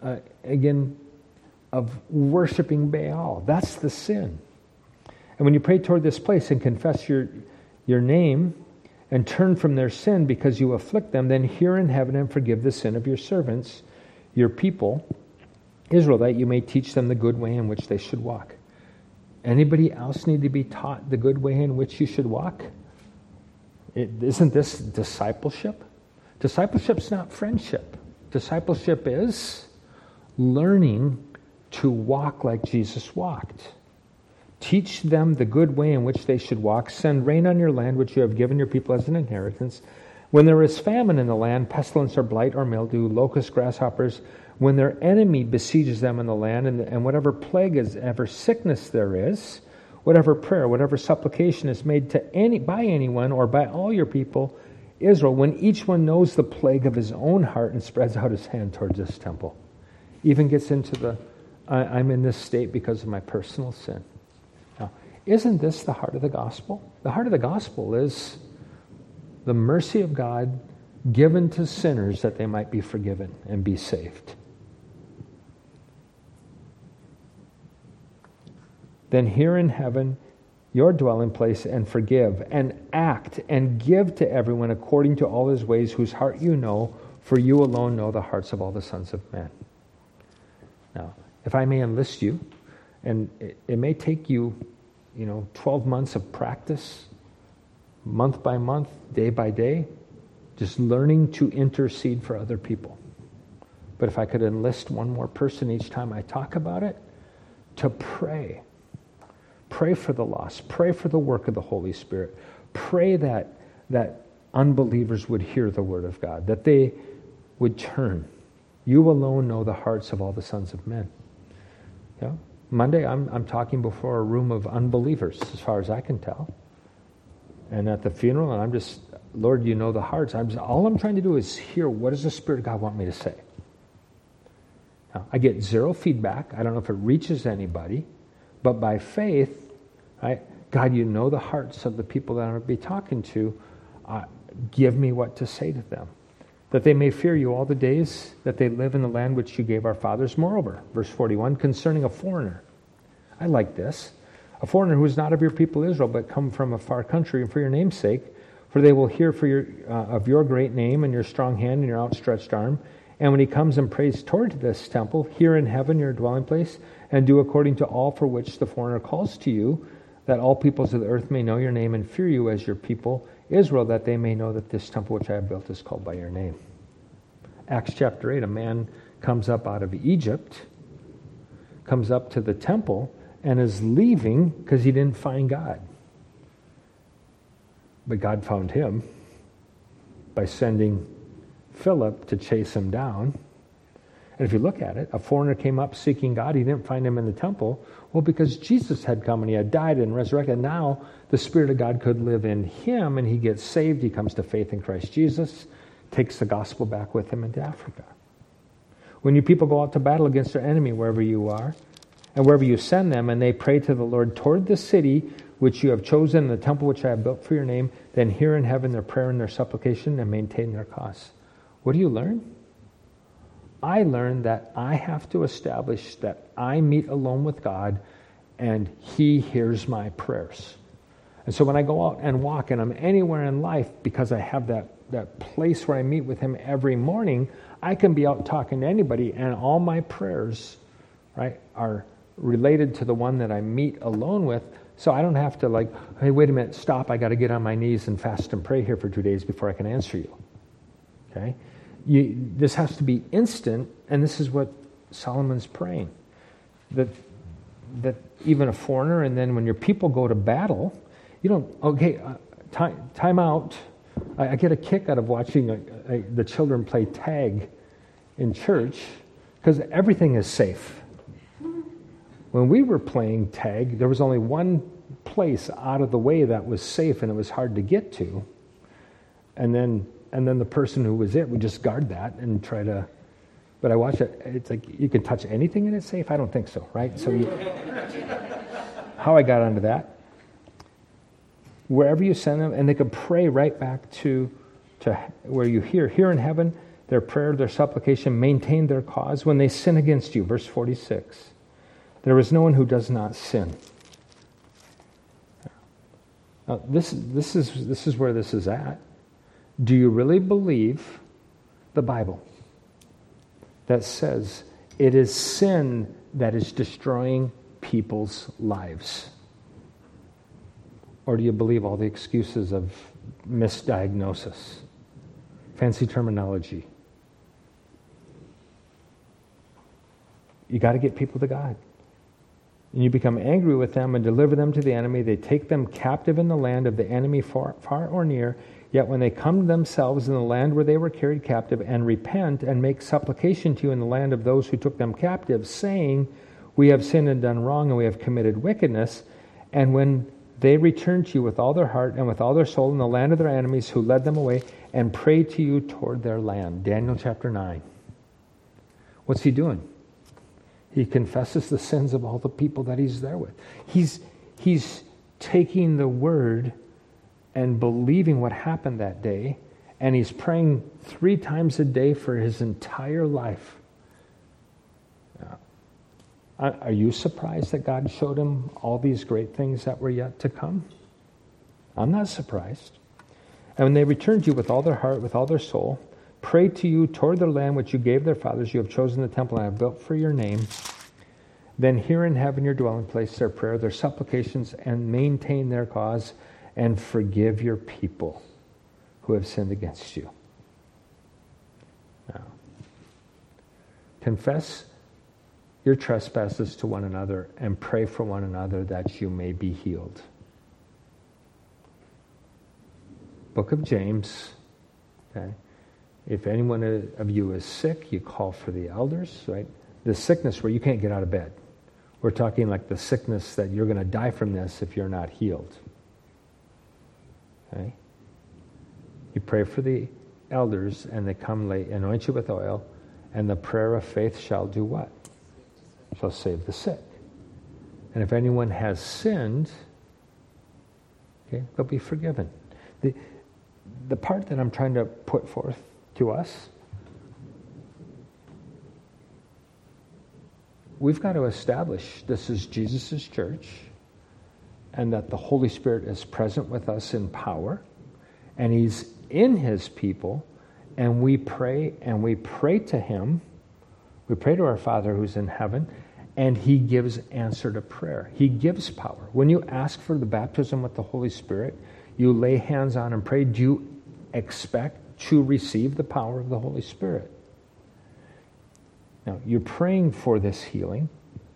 of worshiping Baal. That's the sin. And when you pray toward this place and confess your name and turn from their sin because you afflict them, then hear in heaven and forgive the sin of your servants, your people, Israel, that you may teach them the good way in which they should walk. Anybody else need to be taught the good way in which you should walk? Isn't this discipleship? Discipleship's not friendship. Discipleship is learning to walk like Jesus walked. Teach them the good way in which they should walk. Send rain on your land, which you have given your people as an inheritance. When there is famine in the land, pestilence or blight or mildew, locusts, grasshoppers, when their enemy besieges them in the land, and whatever plague is, ever sickness there is, whatever prayer, whatever supplication is made by anyone or by all your people, Israel, when each one knows the plague of his own heart and spreads out his hand towards this temple, even gets into I'm in this state because of my personal sin. Now, isn't this the heart of the gospel? The heart of the gospel is the mercy of God given to sinners that they might be forgiven and be saved. Then hear in heaven your dwelling place and forgive and act and give to everyone according to all his ways, whose heart you know, for you alone know the hearts of all the sons of men. Now, if I may enlist you, and it may take you, 12 months of practice, month by month, day by day, just learning to intercede for other people. But if I could enlist one more person each time I talk about it, to pray. Pray for the lost. Pray for the work of the Holy Spirit. Pray that unbelievers would hear the word of God, that they would turn. You alone know the hearts of all the sons of men. Yeah? Monday, I'm talking before a room of unbelievers, as far as I can tell. And at the funeral, and I'm just, Lord, you know the hearts. All I'm trying to do is hear, what does the Spirit of God want me to say? Now, I get zero feedback. I don't know if it reaches anybody. But by faith, right, God, you know the hearts of the people that I'm going to be talking to. Give me what to say to them, that they may fear you all the days that they live in the land which you gave our fathers. Moreover, verse 41, concerning a foreigner. I like this. A foreigner who is not of your people Israel, but come from a far country, and for your name's sake, for they will hear of your great name and your strong hand and your outstretched arm. And when he comes and prays toward this temple, here in heaven your dwelling place, and do according to all for which the foreigner calls to you, that all peoples of the earth may know your name and fear you as your people Israel, that they may know that this temple which I have built is called by your name. Acts chapter 8, a man comes up out of Egypt, comes up to the temple, and is leaving because he didn't find God. But God found him by sending Philip to chase him down. And if you look at it, a foreigner came up seeking God. He didn't find him in the temple. Well, because Jesus had come and he had died and resurrected. And now the Spirit of God could live in him and he gets saved. He comes to faith in Christ Jesus, takes the gospel back with him into Africa. When you people go out to battle against their enemy wherever you are, and wherever you send them, and they pray to the Lord toward the city which you have chosen, the temple which I have built for your name, then hear in heaven their prayer and their supplication and maintain their cause. What do you learn? I learned that I have to establish that I meet alone with God and he hears my prayers. And so when I go out and walk and I'm anywhere in life, because I have that place where I meet with him every morning, I can be out talking to anybody and all my prayers, right, are related to the one that I meet alone with. So I don't have to hey, wait a minute, stop, I got to get on my knees and fast and pray here for 2 days before I can answer you. Okay? This has to be instant, and this is what Solomon's praying. That even a foreigner, and then when your people go to battle, you don't, time out. I get a kick out of watching the children play tag in church because everything is safe. When we were playing tag, there was only one place out of the way that was safe and it was hard to get to. And then the person who was would just guard that and try to, but I watch it, it's like you can touch anything and it's safe? I don't think so, right? So how I got onto that, wherever you send them, and they could pray right back to where you hear in heaven their prayer, their supplication, maintain their cause when they sin against you. Verse 46, there is no one who does not sin. Now, this is where this is at. Do you really believe the Bible that says it is sin that is destroying people's lives? Or do you believe all the excuses of misdiagnosis, fancy terminology? You got to get people to God. And you become angry with them and deliver them to the enemy. They take them captive in the land of the enemy far or near. Yet when they come themselves in the land where they were carried captive and repent and make supplication to you in the land of those who took them captive, saying, we have sinned and done wrong and we have committed wickedness, and when they return to you with all their heart and with all their soul in the land of their enemies who led them away and pray to you toward their land. Daniel chapter 9. What's he doing? He confesses the sins of all the people that he's there with. He's taking the word and believing what happened that day, and he's praying 3 times a day for his entire life. Are you surprised that God showed him all these great things that were yet to come? I'm not surprised. And when they return to you with all their heart, with all their soul, pray to you toward their land which you gave their fathers, you have chosen the temple I have built for your name. Then hear in heaven your dwelling place, their prayer, their supplications, and maintain their cause, and forgive your people who have sinned against you. Now, confess your trespasses to one another and pray for one another that you may be healed. Book of James, okay? If anyone of you is sick, you call for the elders, right? The sickness where you can't get out of bed. We're talking like the sickness that you're going to die from this if you're not healed. Okay? You pray for the elders, and they come lay, anoint you with oil, and the prayer of faith shall do what? Shall save the sick. And if anyone has sinned, okay, they'll be forgiven. The part that I'm trying to put forth to us, we've got to establish this is Jesus' church, and that the Holy Spirit is present with us in power, and He's in His people, and we pray to Him. We pray to our Father who's in heaven, and He gives answer to prayer. He gives power. When you ask for the baptism with the Holy Spirit, you lay hands on and pray. Do you expect to receive the power of the Holy Spirit? Now, you're praying for this healing.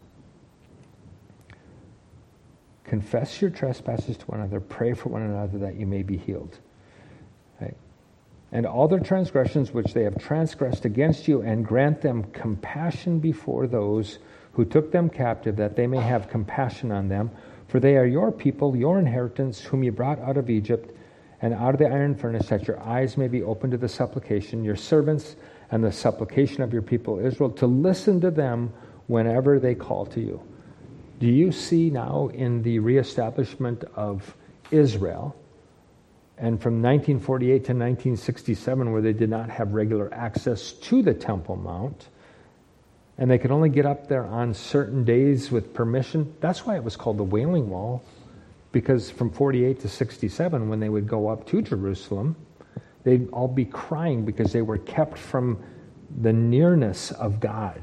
Confess your trespasses to one another. Pray for one another that you may be healed. Right? And all their transgressions which they have transgressed against you, and grant them compassion before those who took them captive, that they may have compassion on them. For they are your people, your inheritance, whom you brought out of Egypt and out of the iron furnace, that your eyes may be open to the supplication, your servants, and the supplication of your people Israel, to listen to them whenever they call to you. Do you see now in the reestablishment of Israel, and from 1948 to 1967, where they did not have regular access to the Temple Mount, and they could only get up there on certain days with permission? That's why it was called the Wailing Wall, because from 48 to 67, when they would go up to Jerusalem, they'd all be crying because they were kept from the nearness of God.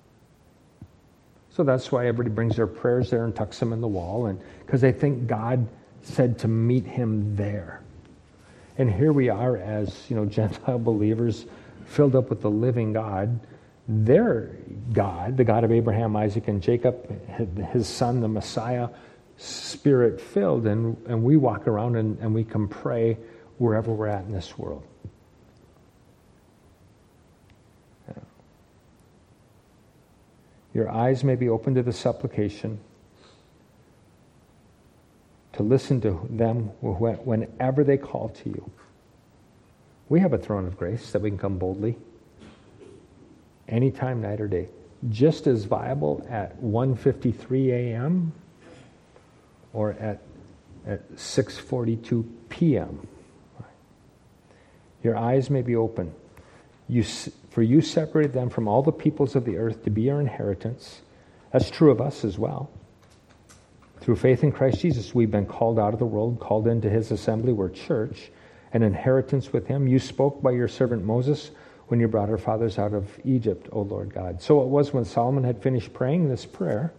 So that's why everybody brings their prayers there and tucks them in the wall, and because they think God said to meet him there. And here we are as, Gentile believers filled up with the living God, their God, the God of Abraham, Isaac, and Jacob, his son, the Messiah, Spirit-filled, and we walk around and we can pray wherever we're at in this world. Your eyes may be open to the supplication, to listen to them whenever they call to you. We have a throne of grace that we can come boldly anytime, night or day. Just as viable at 1:53 a.m. or at 6:42 p.m. Your eyes may be open. For you separated them from all the peoples of the earth to be your inheritance. That's true of us as well. Through faith in Christ Jesus, we've been called out of the world, called into His assembly. We're church, an inheritance with Him. You spoke by your servant Moses when you brought our fathers out of Egypt, O Lord God. So it was when Solomon had finished praying this prayer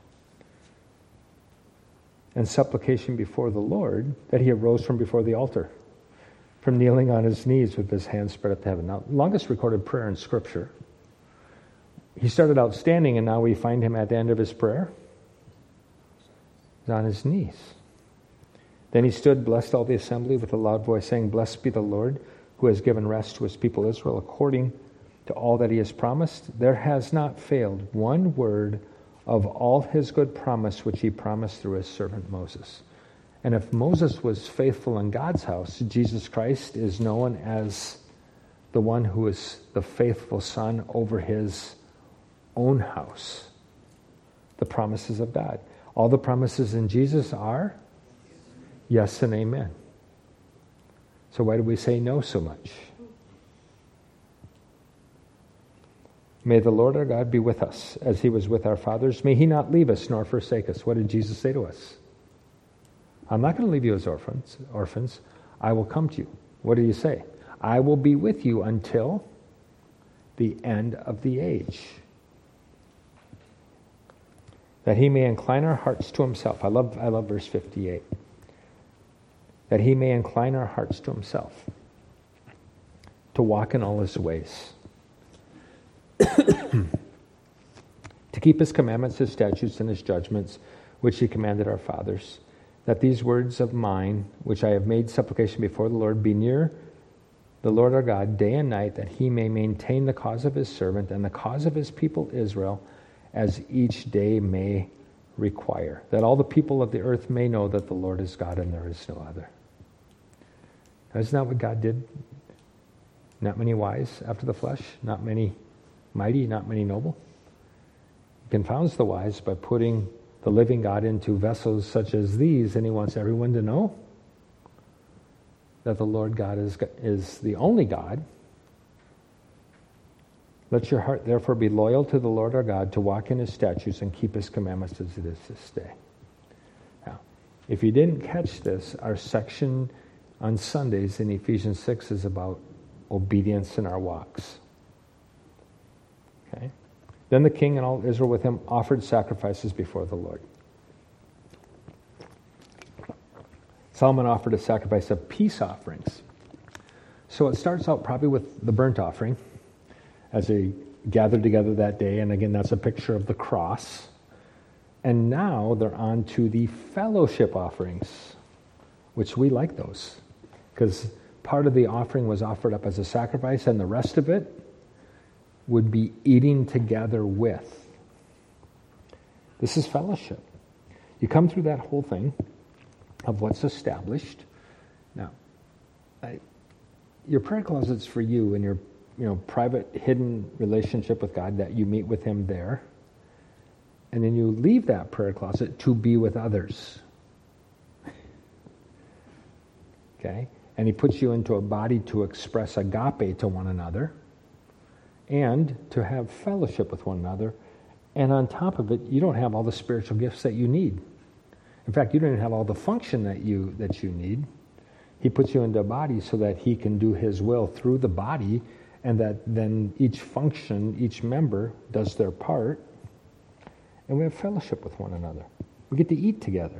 and supplication before the Lord that he arose from before the altar, from kneeling on his knees with his hands spread up to heaven. Now, longest recorded prayer in Scripture. He started out standing, and now we find him at the end of his prayer. He's on his knees. Then he stood, blessed all the assembly with a loud voice, saying, Blessed be the Lord, who has given rest to his people Israel according to all that he has promised. There has not failed one word of all his good promise which he promised through his servant Moses. And if Moses was faithful in God's house, Jesus Christ is known as the one who is the faithful son over his own house. The promises of God. All the promises in Jesus are yes and amen. So why do we say no so much? May the Lord our God be with us as he was with our fathers. May he not leave us nor forsake us. What did Jesus say to us? I'm not going to leave you as orphans. I will come to you. What did he say? I will be with you until the end of the age. that he may incline our hearts to himself. I love verse 58. That he may incline our hearts to himself, to walk in all his ways, to keep his commandments, his statutes, and his judgments, which he commanded our fathers, that these words of mine, which I have made supplication before the Lord, be near the Lord our God day and night, that he may maintain the cause of his servant and the cause of his people Israel, as each day may require, that all the people of the earth may know that the Lord is God and there is no other. Now, isn't that what God did? Not many wise after the flesh, not many mighty, not many noble. He confounds the wise by putting the living God into vessels such as these, and he wants everyone to know that the Lord God is the only God. Let your heart therefore be loyal to the Lord our God, to walk in his statutes and keep his commandments as it is this day. Now, if you didn't catch this, our section on Sundays in Ephesians 6 is about obedience in our walks. Okay? Then the king and all Israel with him offered sacrifices before the Lord. Solomon offered a sacrifice of peace offerings. So it starts out probably with the burnt offering as they gathered together that day. And again, that's a picture of the cross. And now they're on to the fellowship offerings, which we like those, because part of the offering was offered up as a sacrifice, and the rest of it would be eating together with. This is fellowship. You come through that whole thing of what's established. Now, your prayer closet's for you and your private, hidden relationship with God, that you meet with him there. And then you leave that prayer closet to be with others. Okay? And he puts you into a body to express agape to one another and to have fellowship with one another. And on top of it, you don't have all the spiritual gifts that you need. In fact, you don't even have all the function that you need. He puts you into a body so that he can do his will through the body, and that then each function, each member does their part, and we have fellowship with one another. We get to eat together.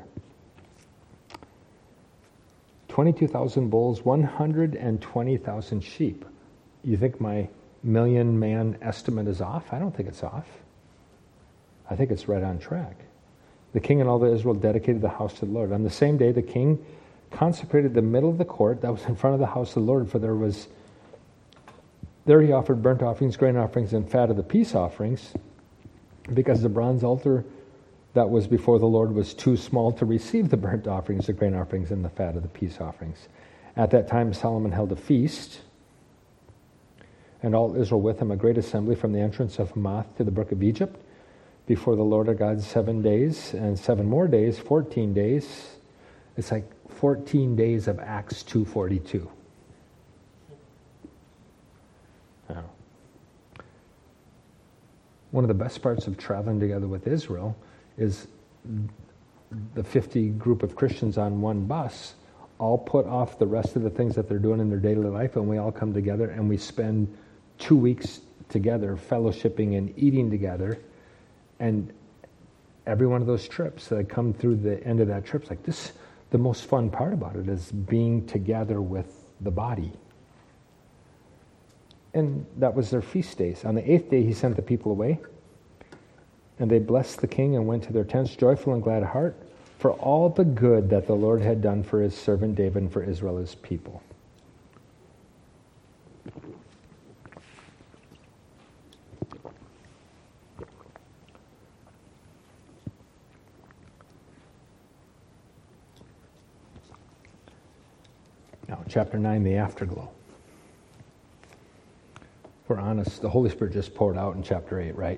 22,000 bulls, 120,000 sheep. You think my million-man estimate is off? I don't think it's off. I think it's right on track. The king and all the Israel dedicated the house to the Lord. On the same day, the king consecrated the middle of the court that was in front of the house of the Lord, for there he offered burnt offerings, grain offerings, and fat of the peace offerings, because the bronze altar that was before the Lord was too small to receive the burnt offerings, the grain offerings, and the fat of the peace offerings. At that time, Solomon held a feast, and all Israel with him, a great assembly from the entrance of Hamath to the brook of Egypt, before the Lord our God 7 days, and 7 more days, 14 days. It's like 14 days of Acts 2:42. Now, one of the best parts of traveling together with Israel is the 50 group of Christians on one bus all put off the rest of the things that they're doing in their daily life, and we all come together and we spend 2 weeks together fellowshipping and eating together. And every one of those trips that come through the end of that trip, it's like this, the most fun part about it is being together with the body. And that was their feast days. On the 8th day, he sent the people away, and they blessed the king and went to their tents, joyful and glad at heart, for all the good that the Lord had done for his servant David and for Israel, his people. Now, chapter 9, the afterglow. If we're honest, the Holy Spirit just poured out in chapter 8, right?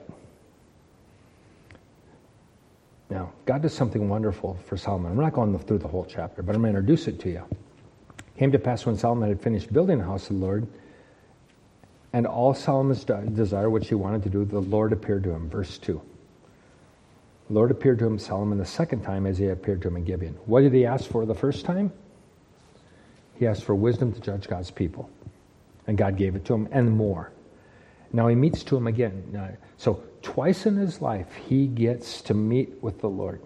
Now, God does something wonderful for Solomon. I'm not going through the whole chapter, but I'm going to introduce it to you. It came to pass when Solomon had finished building the house of the Lord, and all Solomon's desire, which he wanted to do, the Lord appeared to him. Verse 2. The Lord appeared to him, Solomon, the second time as he appeared to him in Gibeon. What did he ask for the first time? He asked for wisdom to judge God's people. And God gave it to him, and more. Now he meets to him again. So twice in his life, he gets to meet with the Lord.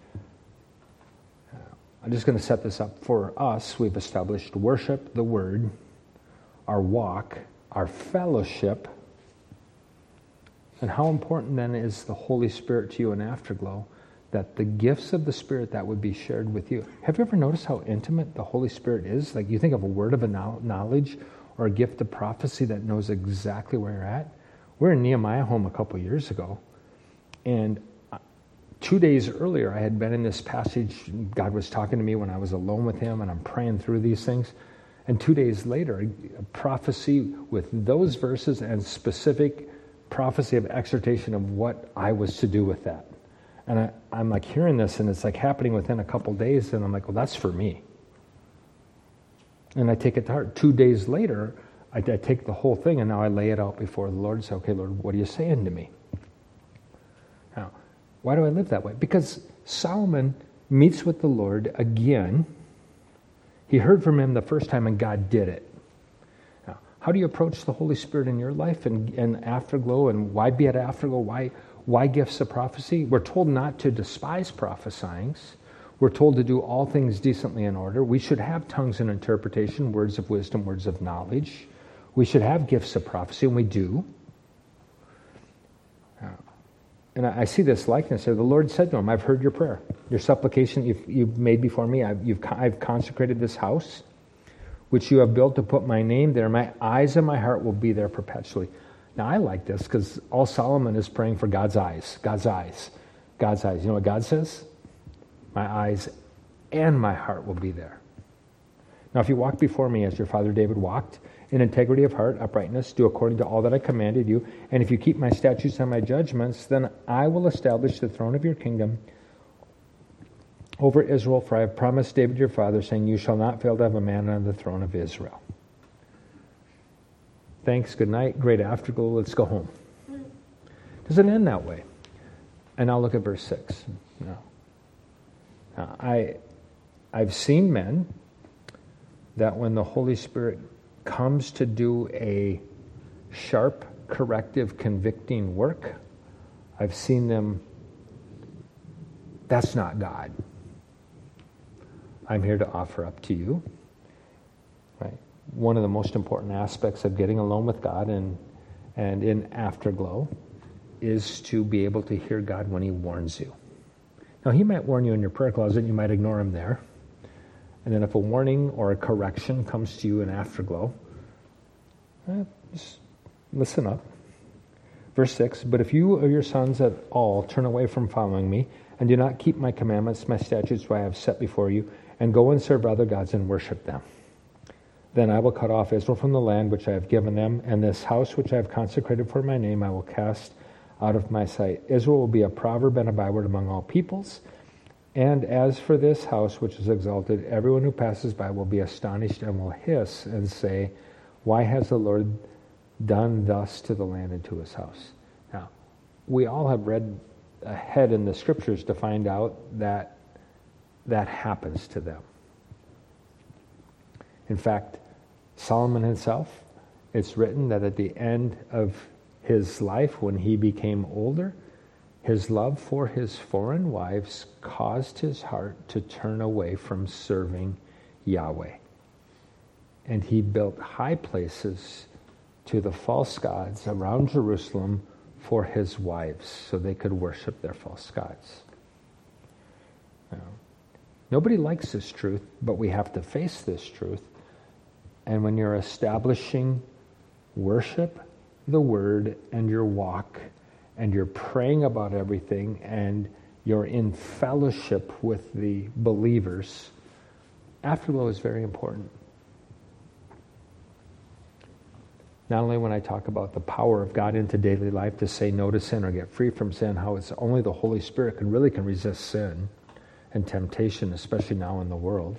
I'm just going to set this up for us. We've established worship, the Word, our walk, our fellowship. And how important then is the Holy Spirit to you in Afterglow, that the gifts of the Spirit that would be shared with you. Have you ever noticed how intimate the Holy Spirit is? Like you think of a word of knowledge or a gift of prophecy that knows exactly where you're at. We're in Nehemiah home a couple years ago, and 2 days earlier, I had been in this passage. God was talking to me when I was alone with him, and I'm praying through these things. And 2 days later, a prophecy with those verses and specific prophecy of exhortation of what I was to do with that. And I'm like hearing this, and it's like happening within a couple days, and I'm like, well, that's for me. And I take it to heart. 2 days later, I take the whole thing, and now I lay it out before the Lord and say, okay, Lord, what are you saying to me? Now, why do I live that way? Because Solomon meets with the Lord again. He heard from him the first time, and God did it. Now, how do you approach the Holy Spirit in your life and Afterglow, and why be at Afterglow? Why gifts of prophecy? We're told not to despise prophesying. We're told to do all things decently in order. We should have tongues and interpretation, words of wisdom, words of knowledge. We should have gifts of prophecy, and we do. And I see this likeness here. The Lord said to him, I've heard your prayer. Your supplication you've made before me. I've consecrated this house, which you have built to put my name there. My eyes and my heart will be there perpetually. Now, I like this because all Solomon is praying for God's eyes. God's eyes. God's eyes. You know what God says? My eyes and my heart will be there. Now, if you walk before me as your father David walked, in integrity of heart, uprightness, do according to all that I commanded you, and if you keep my statutes and my judgments, then I will establish the throne of your kingdom over Israel, for I have promised David your father, saying, you shall not fail to have a man on the throne of Israel. Thanks, good night, great Afterglow, let's go home. Doesn't end that way. And now look at verse 6. Now, I've seen men that when the Holy Spirit comes to do a sharp, corrective, convicting work, I've seen them, that's not God. I'm here to offer up to you. Right? One of the most important aspects of getting alone with God and in Afterglow is to be able to hear God when he warns you. Now, he might warn you in your prayer closet, and you might ignore him there. And then if a warning or a correction comes to you in Afterglow, just listen up. Verse 6, but if you or your sons at all turn away from following me, and do not keep my commandments, my statutes, which I have set before you, and go and serve other gods and worship them, then I will cut off Israel from the land which I have given them, and this house which I have consecrated for my name I will cast out of my sight. Israel will be a proverb and a byword among all peoples. And as for this house which is exalted, everyone who passes by will be astonished and will hiss and say, why has the Lord done thus to the land and to his house? Now, we all have read ahead in the scriptures to find out that that happens to them. In fact, Solomon himself, it's written that at the end of his life, when he became older, his love for his foreign wives caused his heart to turn away from serving Yahweh. And he built high places to the false gods around Jerusalem for his wives so they could worship their false gods. Now, nobody likes this truth, but we have to face this truth. And when you're establishing worship, the word, and your walk, and you're praying about everything, and you're in fellowship with the believers, Afterglow is very important. Not only when I talk about the power of God into daily life to say no to sin or get free from sin, how it's only the Holy Spirit can resist sin and temptation, especially now in the world.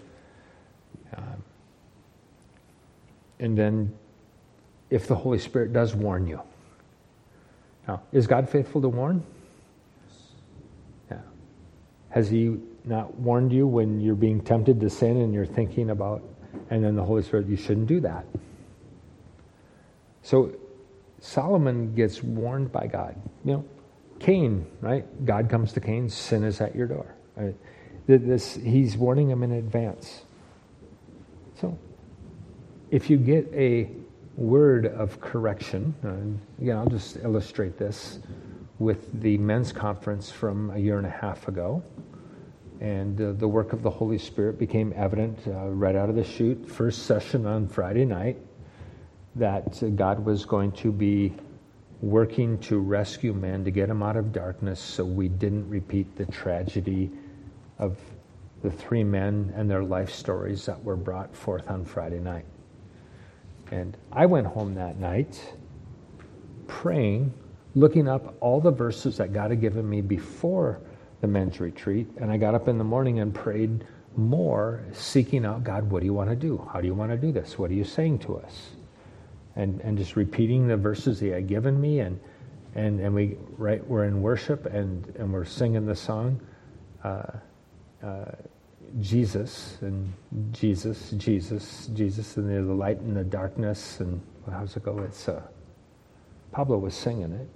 And then if the Holy Spirit does warn you. Now, is God faithful to warn? Yeah. Has he not warned you when you're being tempted to sin and you're thinking about, and then the Holy Spirit, you shouldn't do that? So Solomon gets warned by God. Cain, right? God comes to Cain, sin is at your door. Right? He's warning him in advance. So, if you get a word of correction, again, I'll just illustrate this with the men's conference from a year and a half ago. And the work of the Holy Spirit became evident right out of the chute. First session on Friday night, that God was going to be working to rescue man, to get him out of darkness, so we didn't repeat the tragedy of the three men and their life stories that were brought forth on Friday night. And I went home that night praying, looking up all the verses that God had given me before the men's retreat, and I got up in the morning and prayed more, seeking out, God, what do you want to do? How do you want to do this? What are you saying to us? And just repeating the verses He had given me, and we're in worship and we're singing the song, Jesus and Jesus, Jesus, Jesus, and the light in the darkness, and how's it go? It's Pablo was singing it.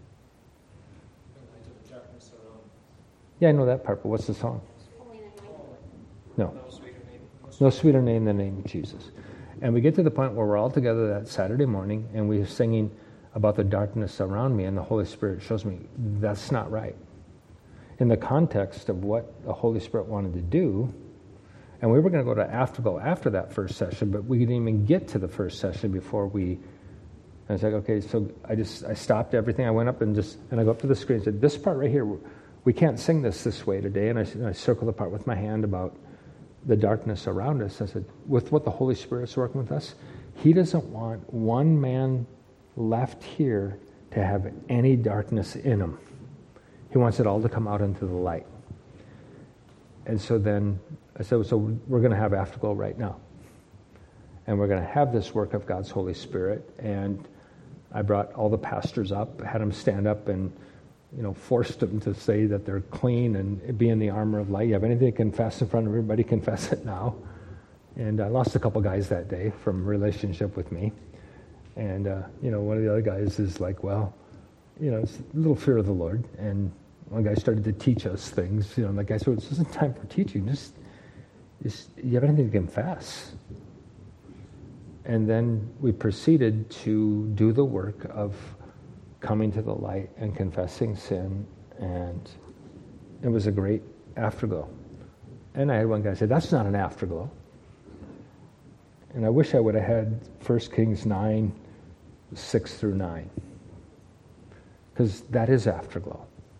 Yeah, I know that part, but what's the song? No sweeter name than the name of Jesus. And we get to the point where we're all together that Saturday morning, and we're singing about the darkness around me, and the Holy Spirit shows me that's not right. In the context of what the Holy Spirit wanted to do, and we were going to go to Afterglow after that first session, but we didn't even get to the first session before I was like, okay, so I stopped everything. I went up and I go up to the screen and said, this part right here, we can't sing this way today. And I circled the part with my hand about the darkness around us. I said, with what the Holy Spirit's working with us, He doesn't want one man left here to have any darkness in him. He wants it all to come out into the light. And so then I said, so we're going to have Afterglow right now. And we're going to have this work of God's Holy Spirit. And I brought all the pastors up, had them stand up and forced them to say that they're clean and be in the armor of light. You have anything to confess in front of everybody, confess it now. And I lost a couple guys that day from relationship with me. And, one of the other guys is like, well, it's a little fear of the Lord. And one guy started to teach us things. Like I said, this isn't time for teaching. Just you have anything to confess. And then we proceeded to do the work of coming to the light and confessing sin, and it was a great afterglow. And I had one guy say, that's not an afterglow. And I wish I would have had 1 Kings 9, 6 through 9. Because that is afterglow.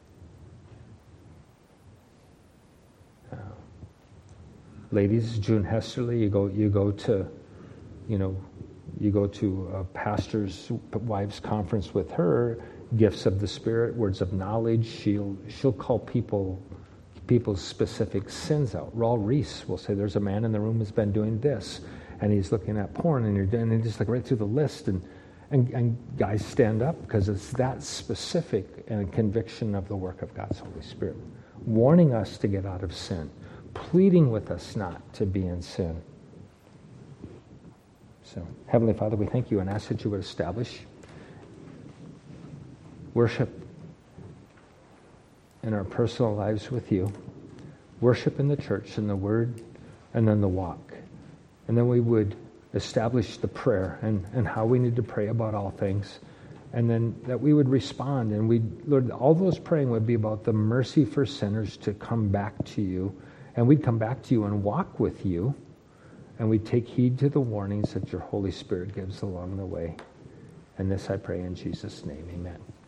Ladies, June Hesterly, you go to a pastor's wives conference with her, gifts of the Spirit, words of knowledge. She'll call people's specific sins out. Raul Reese will say, there's a man in the room who's been doing this, and he's looking at porn, and just like right through the list, and guys stand up because it's that specific and a conviction of the work of God's Holy Spirit, warning us to get out of sin, pleading with us not to be in sin. So, Heavenly Father, we thank you and ask that you would establish worship in our personal lives with you, worship in the church and the word, and then the walk. And then we would establish the prayer and how we need to pray about all things. And then that we would respond. And Lord, all those praying would be about the mercy for sinners to come back to you. And we'd come back to you and walk with you. And we take heed to the warnings that your Holy Spirit gives along the way. And this I pray in Jesus' name, amen.